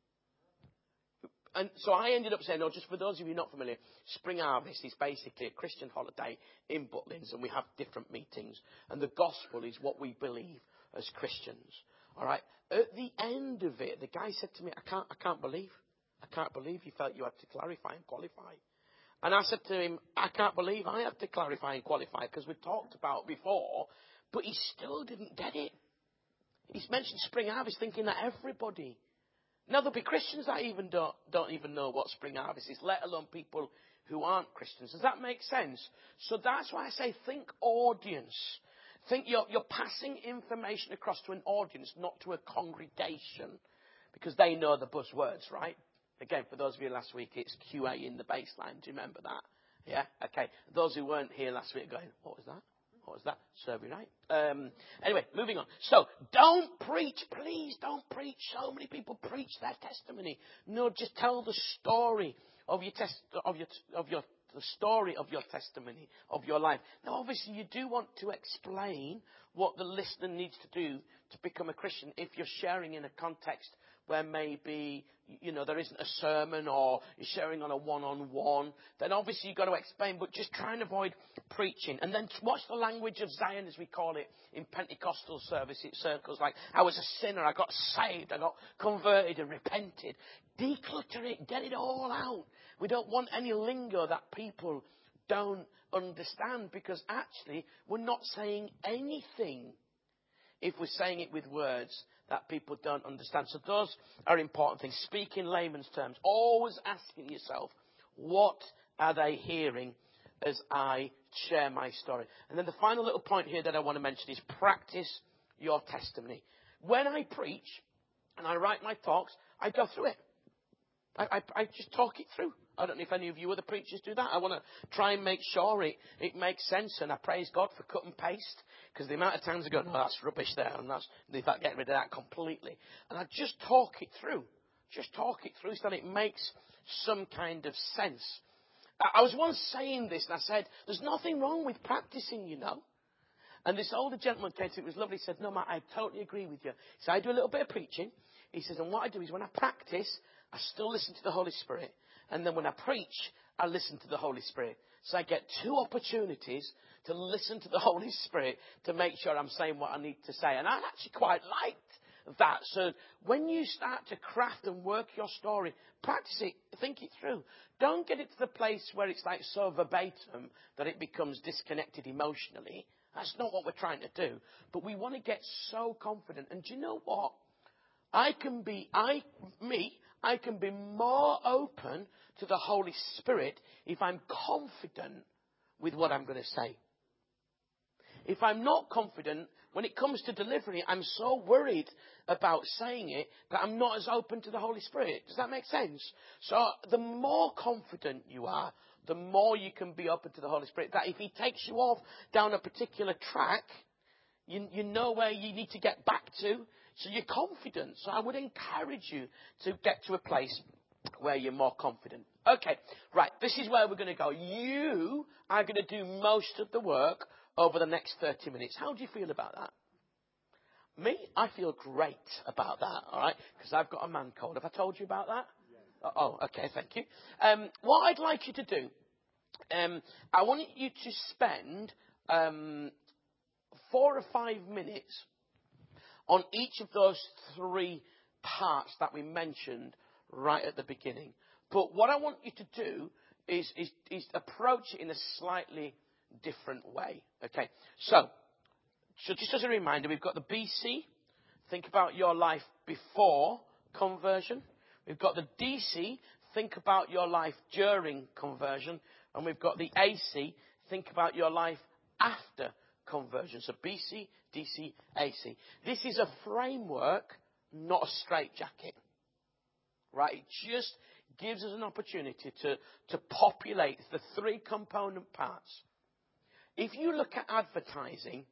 And so I ended up saying, oh, just for those of you not familiar, Spring Harvest is basically a Christian holiday in Butlins, and we have different meetings. And the gospel is what we believe as Christians. All right. At the end of it, the guy said to me, I can't, I can't believe, I can't believe you felt you had to clarify and qualify. And I said to him, I can't believe I had to clarify and qualify, because we talked about before, but he still didn't get it. He's mentioned Spring Harvest thinking that everybody. Now, there'll be Christians that even don't, don't even know what Spring Harvest is, let alone people who aren't Christians. Does that make sense? So that's why I say think audience. Think you're, you're passing information across to an audience, not to a congregation, because they know the buzzwords, right? Again, for those of you last week, it's Q A in the baseline. Do you remember that? Yeah? Okay. Those who weren't here last week are going, what was that? What was that? Serve you right. Um, anyway, moving on. So, don't preach. Please don't preach. So many people preach their testimony. No, just tell the story of your test of your of your the story of your testimony of your life. Now, obviously, you do want to explain what the listener needs to do to become a Christian if you're sharing in a context where maybe, you know, there isn't a sermon or you're sharing on a one-on-one, then obviously you've got to explain, but just try and avoid preaching. And then watch the language of Zion, as we call it, in Pentecostal service circles, like, I was a sinner, I got saved, I got converted and repented. Declutter it, get it all out. We don't want any lingo that people don't understand, because actually we're not saying anything if we're saying it with words that people don't understand. So those are important things. Speak in layman's terms. Always asking yourself, what are they hearing as I share my story? And then the final little point here that I want to mention is practice your testimony. When I preach and I write my talks, I go through it. I, I, I just talk it through. I don't know if any of you other preachers do that. I want to try and make sure it, it makes sense, and I praise God for cut and paste, because the amount of times I go, no, that's rubbish there, and that's, in fact, get rid of that completely. And I just talk it through. Just talk it through so that it makes some kind of sense. I, I was once saying this, and I said, there's nothing wrong with practicing, you know. And this older gentleman came to me, it was lovely, he said, no, Matt, I totally agree with you. So I do a little bit of preaching. He says, and what I do is when I practice, I still listen to the Holy Spirit. And then when I preach, I listen to the Holy Spirit. So I get two opportunities to listen to the Holy Spirit to make sure I'm saying what I need to say. And I actually quite liked that. So when you start to craft and work your story, practice it, think it through. Don't get it to the place where it's like so verbatim that it becomes disconnected emotionally. That's not what we're trying to do. But we want to get so confident. And do you know what? I can be, I, me, I can be more open to the Holy Spirit if I'm confident with what I'm going to say. If I'm not confident, when it comes to delivery, I'm so worried about saying it that I'm not as open to the Holy Spirit. Does that make sense? So the more confident you are, the more you can be open to the Holy Spirit. That if He takes you off down a particular track, you, you know where you need to get back to. So you're confident. So I would encourage you to get to a place where you're more confident. Okay, right, this is where we're going to go. You are going to do most of the work over the next thirty minutes. How do you feel about that? Me, I feel great about that, all right, because I've got a man cold. Have I told you about that? Yes. Oh, okay, thank you. Um, what I'd like you to do, um, I want you to spend um, four or five minutes on each of those three parts that we mentioned right at the beginning. But what I want you to do is, is, is approach it in a slightly different way. Okay, so, so just as a reminder, we've got the B C, think about your life before conversion. We've got the D C, think about your life during conversion. And we've got the A C, think about your life after conversion. So B C, D C, A C. This is a framework, not a straitjacket. Right? It just gives us an opportunity to, to populate the three component parts. If you look at advertising,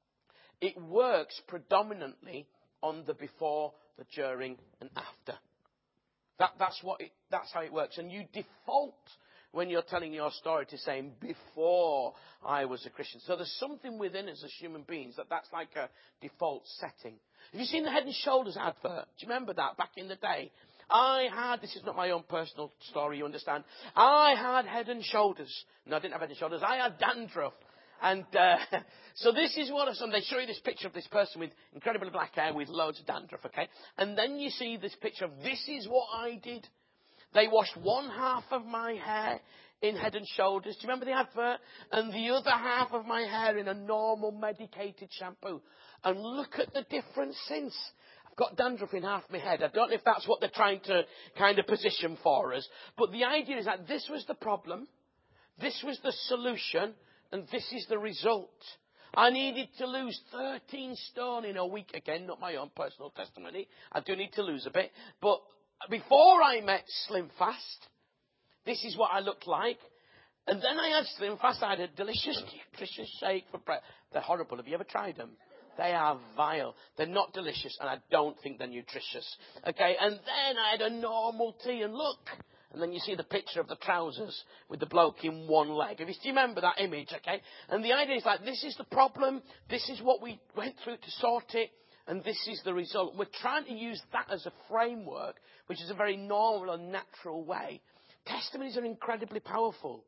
it works predominantly on the before, the during, and after. That, that's what it, that's how it works. And you default when you're telling your story to saying, before I was a Christian. So there's something within us as human beings that that's like a default setting. Have you seen the Head and Shoulders advert? Do you remember that back in the day? I had, this is not my own personal story, you understand. I had Head and Shoulders. No, I didn't have Head and Shoulders. I had dandruff. And uh, so this is what, and they show you this picture of this person with incredibly black hair with loads of dandruff, okay? And then you see this picture of, this is what I did. They washed one half of my hair in Head and Shoulders. Do you remember the advert? And the other half of my hair in a normal medicated shampoo. And look at the difference since. I've got dandruff in half my head. I don't know if that's what they're trying to kind of position for us. But the idea is that this was the problem. This was the solution. And this is the result. I needed to lose thirteen stone in a week. Again, not my own personal testimony. I do need to lose a bit. But before I met Slim Fast, this is what I looked like. And then I had Slim Fast. I had a delicious, nutritious shake for breakfast. They're horrible. Have you ever tried them? They are vile. They're not delicious, and I don't think they're nutritious. Okay, and then I had a normal tea, and look. And then you see the picture of the trousers with the bloke in one leg. Do you remember that image, okay? And the idea is like, this is the problem. This is what we went through to sort it. And this is the result. We're trying to use that as a framework, which is a very normal and natural way. Testimonies are incredibly powerful.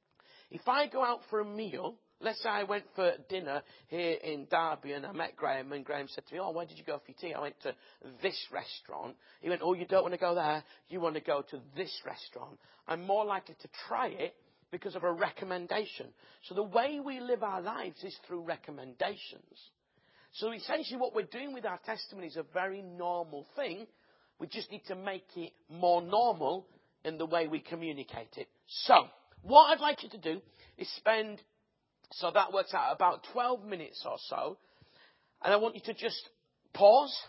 If I go out for a meal, let's say I went for dinner here in Derby and I met Graham, and Graham said to me, oh, where did you go for your tea? I went to this restaurant. He went, oh, you don't want to go there. You want to go to this restaurant. I'm more likely to try it because of a recommendation. So the way we live our lives is through recommendations. So essentially what we're doing with our testimony is a very normal thing. We just need to make it more normal in the way we communicate it. So what I'd like you to do is spend, so that works out about twelve minutes or so. And I want you to just pause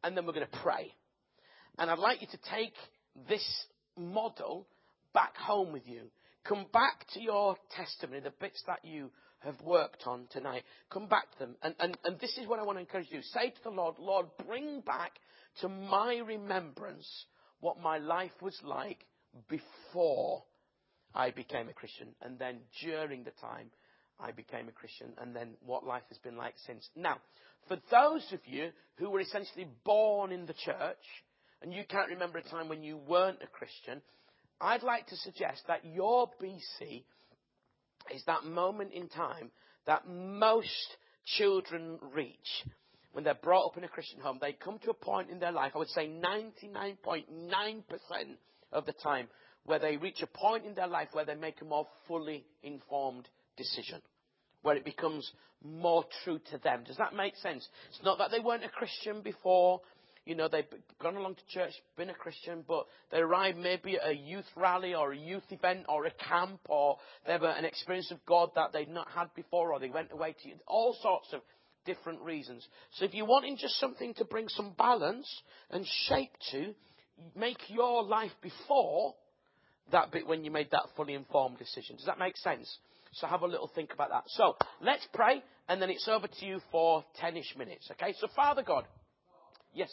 and then we're going to pray. And I'd like you to take this model back home with you. Come back to your testimony, the bits that you have worked on tonight. Come back to them. And, and, and this is what I want to encourage you. Say to the Lord, Lord, bring back to my remembrance what my life was like before I became a Christian, and then during the time I became a Christian, and then what life has been like since. Now, for those of you who were essentially born in the church, and you can't remember a time when you weren't a Christian, I'd like to suggest that your B C is that moment in time that most children reach. When they're brought up in a Christian home, they come to a point in their life, I would say ninety-nine point nine percent of the time, where they reach a point in their life where they make a more fully informed decision, where it becomes more true to them. Does that make sense? It's not that they weren't a Christian before. You know, they've gone along to church, been a Christian, but they arrived maybe at a youth rally or a youth event or a camp, or they have an experience of God that they'd not had before, or they went away to all sorts of different reasons. So if you're wanting just something to bring some balance and shape to, make your life before that bit when you made that fully informed decision. Does that make sense? So have a little think about that. So let's pray, and then it's over to you for ten-ish minutes. Okay? So Father God. Yes.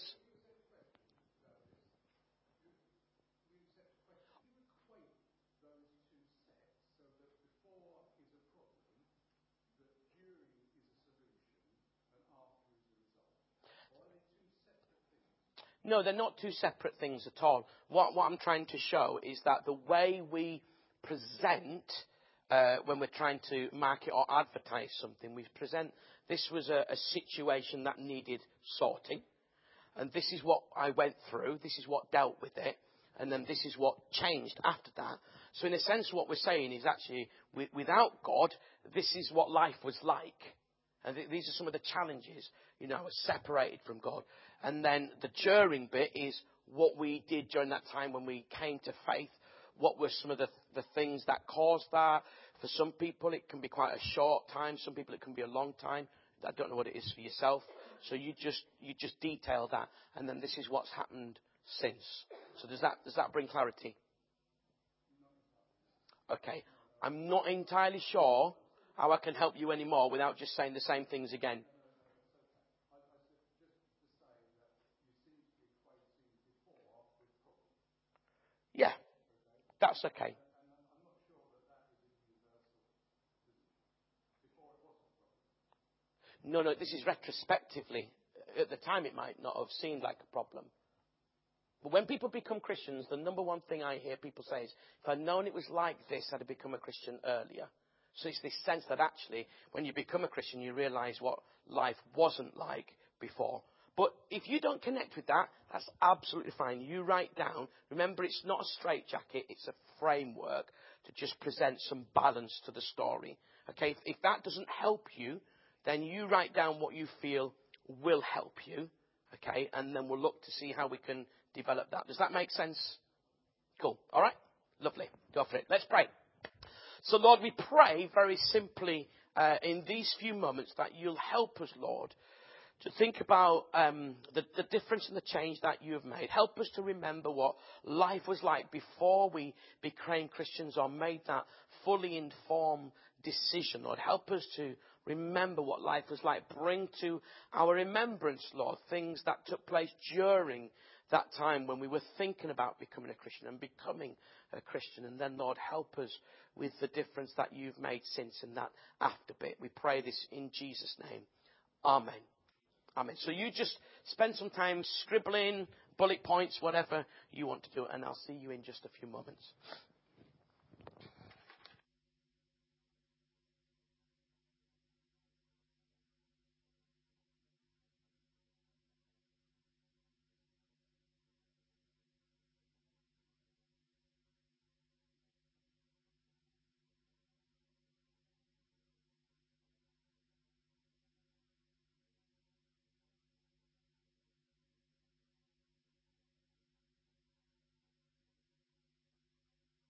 No, they're not two separate things at all. What, what I'm trying to show is that the way we present uh, when we're trying to market or advertise something, we present this was a, a situation that needed sorting, and this is what I went through, this is what dealt with it, and then this is what changed after that. So in a sense, what we're saying is actually, with, without God, this is what life was like. And th- these are some of the challenges, you know, separated from God. And then the during bit is what we did during that time when we came to faith. What were some of the, the things that caused that? For some people, it can be quite a short time. Some people, it can be a long time. I don't know what it is for yourself. So you just you just detail that. And then this is what's happened since. So does that does that bring clarity? Okay. I'm not entirely sure how I can help you anymore without just saying the same things again. Yeah, that's okay. No, no, this is retrospectively. At the time, it might not have seemed like a problem. But when people become Christians, the number one thing I hear people say is, if I'd known it was like this, I'd have become a Christian earlier. So it's this sense that actually, when you become a Christian, you realize what life wasn't like before. But if you don't connect with that, that's absolutely fine. You write down. Remember, it's not a straitjacket. It's a framework to just present some balance to the story. Okay? If, if that doesn't help you, then you write down what you feel will help you. Okay? And then we'll look to see how we can develop that. Does that make sense? Cool. All right? Lovely. Go for it. Let's pray. So, Lord, we pray very simply uh, in these few moments that you'll help us, Lord, to think about um, the, the difference and the change that you have made. Help us to remember what life was like before we became Christians or made that fully informed decision, Lord. Help us to remember what life was like. Bring to our remembrance, Lord, things that took place during that time when we were thinking about becoming a Christian and becoming a Christian. And then, Lord, help us with the difference that you've made since in that after bit. We pray this in Jesus' name. Amen. Amen. So you just spend some time scribbling, bullet points, whatever you want to do, and I'll see you in just a few moments.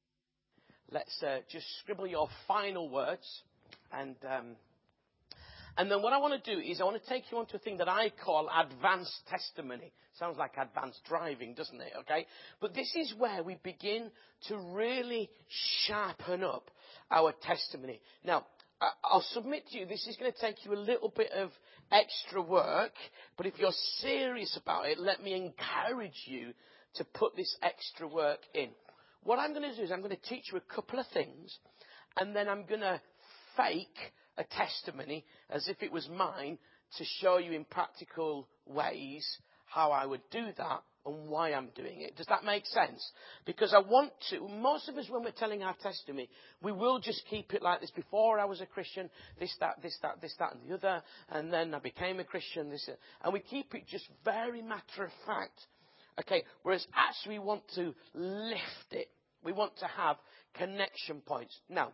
Let's uh, just scribble your final words, and um, And then what I want to do is I want to take you on to a thing that I call advanced testimony. Sounds like advanced driving, doesn't it? Okay? But this is where we begin to really sharpen up our testimony. Now, I'll submit to you, this is going to take you a little bit of extra work, but if you're serious about it, let me encourage you to put this extra work in. What I'm going to do is I'm going to teach you a couple of things, and then I'm going to fake a testimony as if it was mine to show you in practical ways how I would do that and why I'm doing it. Does that make sense? Because I want to, most of us when we're telling our testimony, we will just keep it like this. Before I was a Christian, this, that, this, that, this, that, and the other, and then I became a Christian, this, and we keep it just very matter of fact. Okay, whereas actually we want to lift it. We want to have connection points. Now,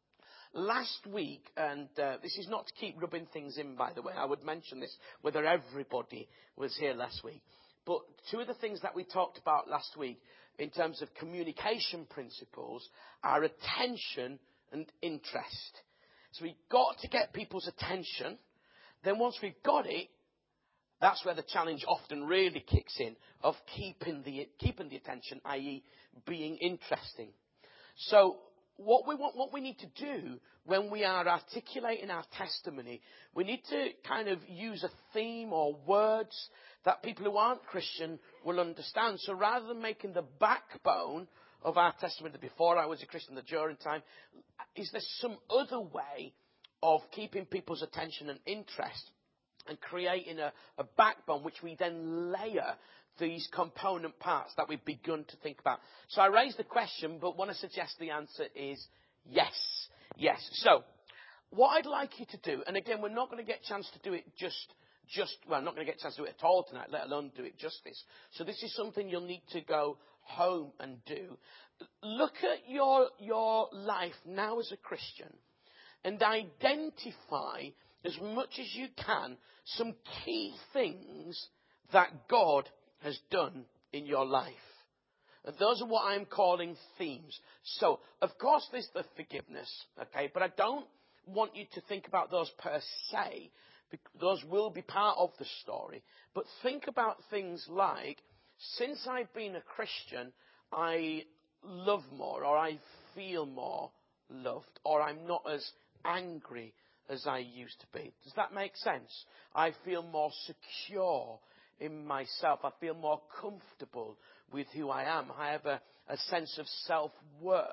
last week, and uh, this is not to keep rubbing things in, by the way. I would mention this whether everybody was here last week. But two of the things that we talked about last week in terms of communication principles are attention and interest. So we've got to get people's attention. Then once we've got it, that's where the challenge often really kicks in, of keeping the keeping the attention, that is being interesting. So what we want, what we need to do when we are articulating our testimony, we need to kind of use a theme or words that people who aren't Christian will understand. So rather than making the backbone of our testimony, before I was a Christian, the during time, is there some other way of keeping people's attention and interest and creating a, a backbone which we then layer these component parts that we've begun to think about? So I raised the question, but want to suggest the answer is yes. Yes. So what I'd like you to do, and again, we're not going to get a chance to do it just, just, well, not going to get a chance to do it at all tonight, let alone do it justice. So this is something you'll need to go home and do. Look at your, your life now as a Christian and identify as much as you can some key things that God has done in your life. And those are what I'm calling themes. So, of course, there's the forgiveness, okay? But I don't want you to think about those per se. Those will be part of the story. But think about things like, since I've been a Christian, I love more, or I feel more loved, or I'm not as angry as I used to be. Does that make sense? I feel more secure in myself. I feel more comfortable with who I am. I have a, a sense of self-worth.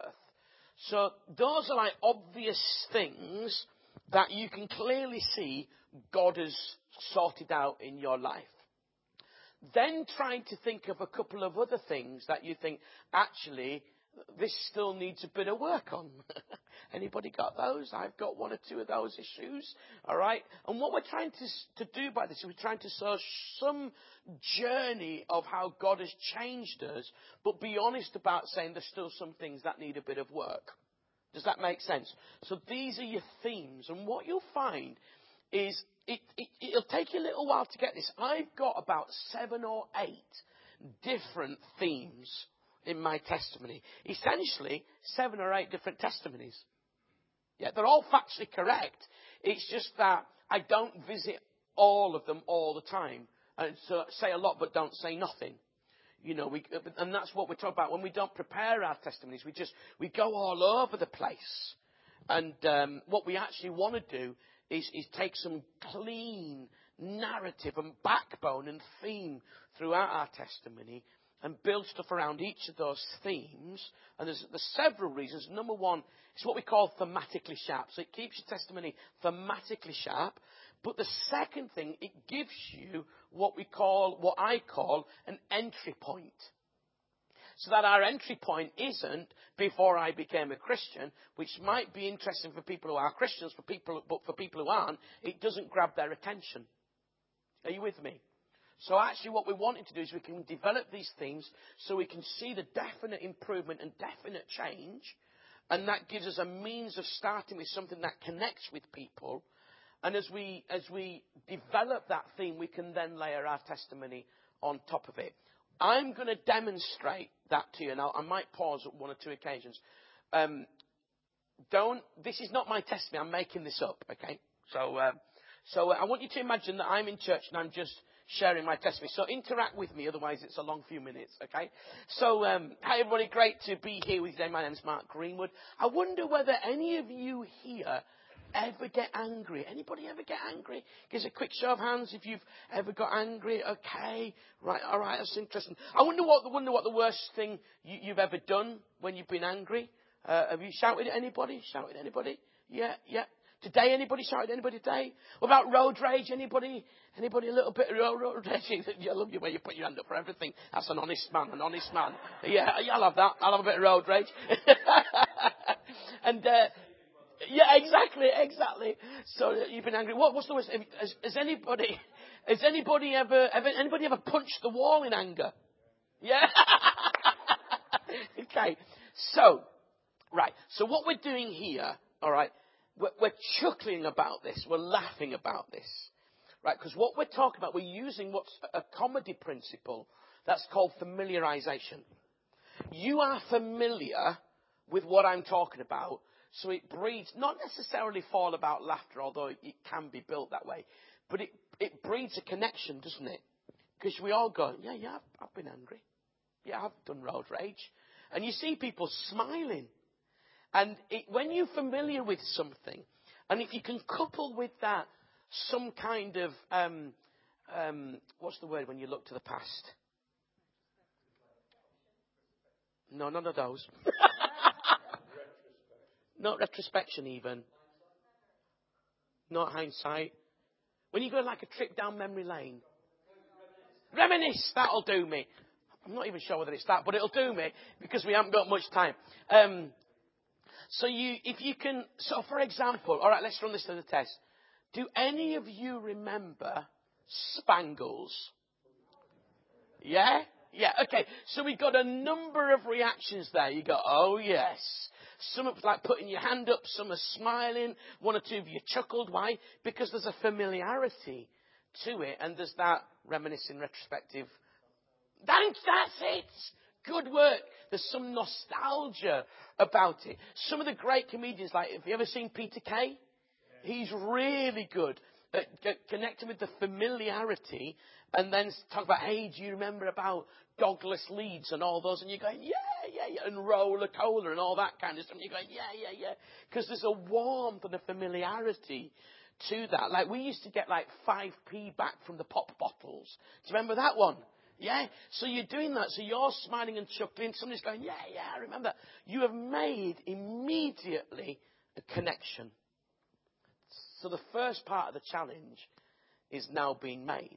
So those are like obvious things that you can clearly see God has sorted out in your life. Then trying to think of a couple of other things that you think, actually, this still needs a bit of work on. Anybody got those? I've got one or two of those issues. All right. And what we're trying to, to do by this is we're trying to show some journey of how God has changed us, but be honest about saying there's still some things that need a bit of work. Does that make sense? So these are your themes. And what you'll find is it, it, it'll take you a little while to get this. I've got about seven or eight different themes in my testimony. Essentially, seven or eight different testimonies. Yeah, they're all factually correct. It's just that I don't visit all of them all the time. And so say a lot but don't say nothing. You know, we, and that's what we're talking about. When we don't prepare our testimonies, we just, we go all over the place. And um, what we actually want to do is, is take some clean narrative and backbone and theme throughout our testimony and build stuff around each of those themes. And there's, there's several reasons. Number one, it's what we call thematically sharp. So it keeps your testimony thematically sharp. But the second thing, it gives you what we call, what I call an entry point. So that our entry point isn't before I became a Christian, which might be interesting for people who are Christians, for people, but for people who aren't, it doesn't grab their attention. Are you with me? So actually what we wanted to do is we can develop these themes so we can see the definite improvement and definite change. And that gives us a means of starting with something that connects with people. And as we, as we develop that theme, we can then layer our testimony on top of it. I'm going to demonstrate that to you. Now, I might pause at one or two occasions. Um, don't, this is not my testimony. I'm making this up, okay? So, uh, So uh, I want you to imagine that I'm in church and I'm just sharing my testimony. So interact with me, otherwise it's a long few minutes, okay? So, um, hi everybody, great to be here with you today. My name's Mark Greenwood. I wonder whether any of you here ever get angry. Anybody ever get angry? Give us a quick show of hands if you've ever got angry. Okay, right, all right, that's interesting. I wonder what, wonder what the worst thing you, you've ever done when you've been angry. Uh, have you shouted at anybody? Shouted at anybody? Yeah, yeah. Today, anybody shouted at anybody today? What about road rage? Anybody? Anybody a little bit of road, road rage? I love you when you put your hand up for everything. That's an honest man, an honest man. Yeah, I'll have that. I'll have a bit of road rage. and, uh, yeah, exactly, exactly. So you've been angry. What, what's the worst? Has, has anybody, has anybody ever, ever, anybody ever punched the wall in anger? Yeah. Okay. So, right. So what we're doing here, all right, we're, we're chuckling about this. We're laughing about this, right? Because what we're talking about, we're using what's a comedy principle that's called familiarization. You are familiar with what I'm talking about. So it breeds, not necessarily fall about laughter, although it can be built that way, but it, it breeds a connection, doesn't it? Because we all go, yeah, yeah, I've, I've been angry. Yeah, I've done road rage. And you see people smiling. And it, when you're familiar with something, and if you can couple with that some kind of, um, um, what's the word when you look to the past? No, none of those. Not retrospection even. Not hindsight. When you go like a trip down memory lane. Reminisce. That'll do me. I'm not even sure whether it's that, but it'll do me because we haven't got much time. Um, so you, if you can, so for example, all right, let's run this to the test. Do any of you remember Spangles? Yeah? Yeah, okay. So we've got a number of reactions there. You go, oh yes. Some of like putting your hand up, some are smiling, one or two of you chuckled. Why? Because there's a familiarity to it, and there's that reminiscing, retrospective. Thanks, that's it. Good work. There's some nostalgia about it. Some of the great comedians, like, have you ever seen Peter Kay? He's really good at connecting with the familiarity and then talk about, hey, do you remember about Douglas Leeds and all those? And you're going, yeah, yeah, yeah. And Roller Cola and all that kind of stuff. And you're going, yeah, yeah, yeah. Because there's a warmth and a familiarity to that. Like, we used to get like five p back from the pop bottles. Do you remember that one? Yeah? So you're doing that. So you're smiling and chuckling. Somebody's going, yeah, yeah, I remember. You have made immediately a connection. So the first part of the challenge is now being made.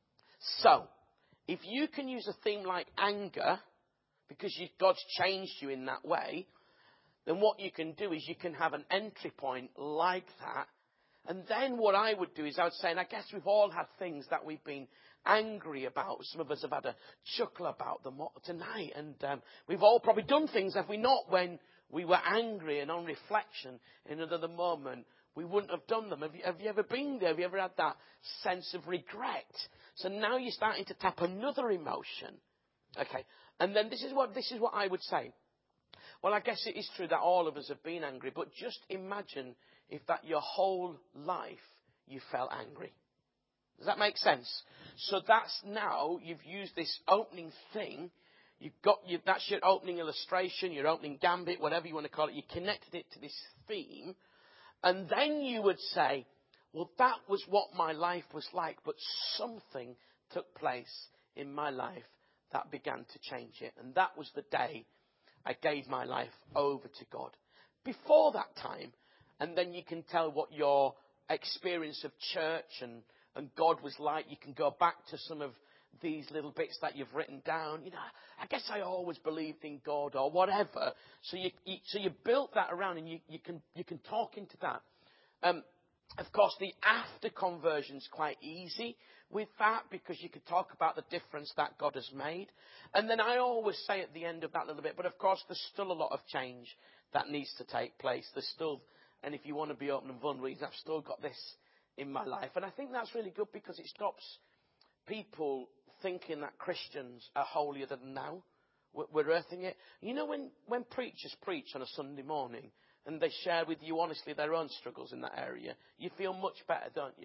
So, if you can use a theme like anger, because you, God's changed you in that way, then what you can do is you can have an entry point like that. And then what I would do is I would say, and I guess we've all had things that we've been angry about. Some of us have had a chuckle about them tonight. And um, we've all probably done things, have we not, when we were angry and on reflection in another moment, we wouldn't have done them. Have you, have you ever been there? Have you ever had that sense of regret? So now you're starting to tap another emotion. Okay. And then this is what this is what I would say. Well, I guess it is true that all of us have been angry, but just imagine if that your whole life you felt angry. Does that make sense? So that's now you've used this opening thing. You've got you, that's your opening illustration, your opening gambit, whatever you want to call it. You connected it to this theme. And then you would say, well, that was what my life was like, but something took place in my life that began to change it. And that was the day I gave my life over to God. Before that time, and then you can tell what your experience of church and, and God was like. You can go back to some of these little bits that you've written down. You know, I guess I always believed in God or whatever. So you, you so you built that around, and you, you can you can talk into that. Um, of course, the after conversion's quite easy with that, because you could talk about the difference that God has made. And then I always say at the end of that little bit, but of course there's still a lot of change that needs to take place. There's still, and if you want to be open and vulnerable, I've still got this in my life. And I think that's really good, because it stops people thinking that Christians are holier than thou. We're earthing it. You know, when, when preachers preach on a Sunday morning and they share with you honestly their own struggles in that area, you feel much better, don't you?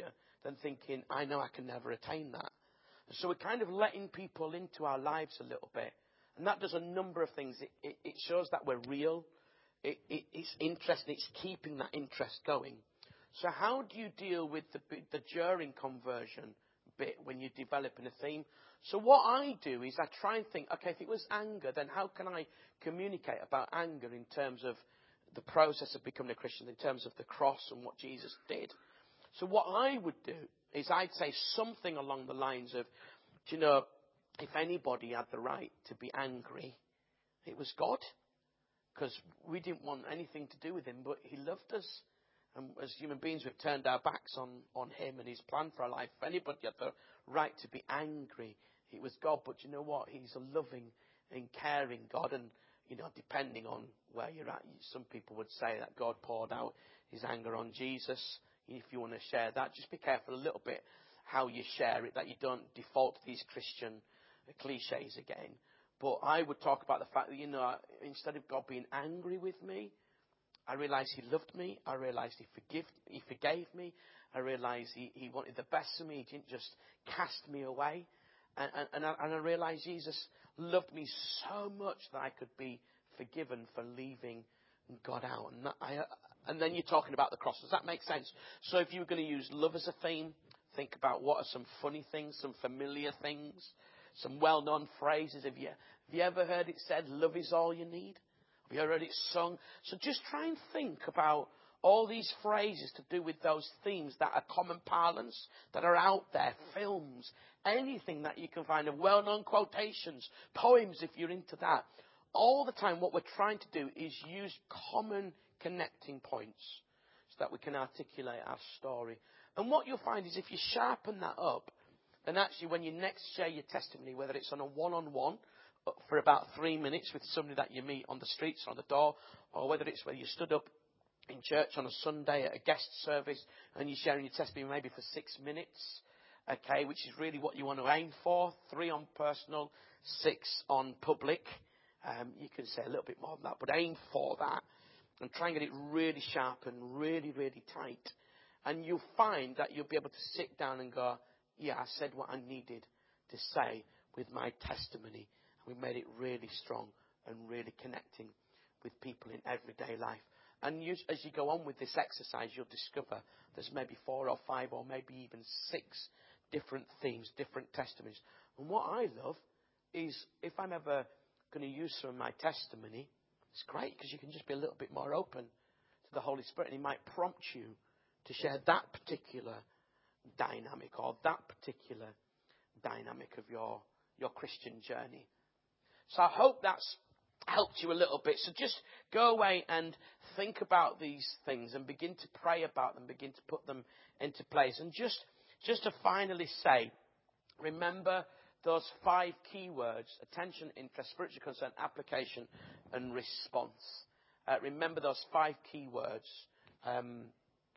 than thinking, I know I can never attain that. And so we're kind of letting people into our lives a little bit. And that does a number of things. It, it, it shows that we're real. It, it, it's interesting. It's keeping that interest going. So how do you deal with the, the during conversion bit when you're developing a theme? So what I do is I try and think, okay, if it was anger, then how can I communicate about anger in terms of the process of becoming a Christian, in terms of the cross and what Jesus did? So what I would do is I'd say something along the lines of, do you know, if anybody had the right to be angry, it was God. Because we didn't want anything to do with him, but he loved us. And as human beings, we've turned our backs on, on him and his plan for our life. If anybody had the right to be angry, it was God. But you know what? He's a loving and caring God. And, you know, depending on where you're at, some people would say that God poured out his anger on Jesus. If you want to share that, just be careful a little bit how you share it, that you don't default to these Christian cliches again. But I would talk about the fact that, you know, instead of God being angry with me, I realised he loved me. I realised he forgive, he forgave me. I realised he, he wanted the best for me. He didn't just cast me away. And, and, and, I, and I realised Jesus loved me so much that I could be forgiven for leaving God out. And, that I, and then you're talking about the cross. Does that make sense? So if you were going to use love as a theme, think about what are some funny things, some familiar things, some well-known phrases. Have you, have you ever heard it said, love is all you need? Have you ever heard it sung? So just try and think about all these phrases to do with those themes that are common parlance, that are out there, films, anything that you can find, of well-known quotations, poems if you're into that. All the time what we're trying to do is use common connecting points so that we can articulate our story. And what you'll find is if you sharpen that up, then actually when you next share your testimony, whether it's on a one-on-one for about three minutes with somebody that you meet on the streets or on the door, or whether it's where you stood up in church on a Sunday at a guest service and you're sharing your testimony maybe for six minutes, okay, which is really what you want to aim for. Three on personal, six on public. Um, you can say a little bit more than that, but aim for that and try and get it really sharp and really, really tight. And you'll find that you'll be able to sit down and go, yeah, I said what I needed to say with my testimony. And we made it really strong and really connecting with people in everyday life. And you, as you go on with this exercise, you'll discover there's maybe four or five or maybe even six different themes, different testimonies. And what I love is if I'm ever going to use some of my testimony, it's great because you can just be a little bit more open to the Holy Spirit. And he might prompt you to share that particular dynamic or that particular dynamic of your, your Christian journey. So I hope that's helped you a little bit. So just go away and think about these things and begin to pray about them, begin to put them into place. And just, just to finally say, remember those five key words: attention, interest, spiritual concern, application, and response. Uh, remember those five key words. Um,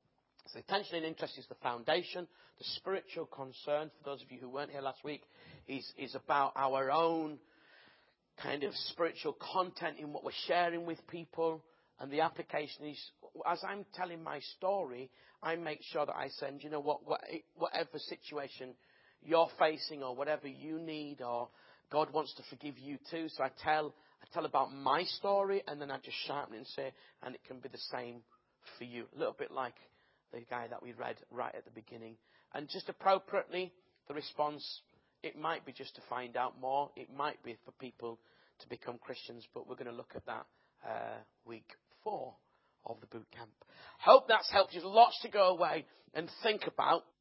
so attention and interest is the foundation. The spiritual concern, for those of you who weren't here last week, is, is about our own kind of spiritual content in what we're sharing with people. And the application is, as I'm telling my story, I make sure that I send, you know what, what whatever situation you're facing or whatever you need, or God wants to forgive you too. So I tell, I tell about my story, and then I just sharpen it and say, and it can be the same for you. A little bit like the guy that we read right at the beginning. And just appropriately, the response, it might be just to find out more. It might be for people to become Christians, but we're going to look at that uh, week four of the boot camp. Hope that's helped you. Lots to go away and think about.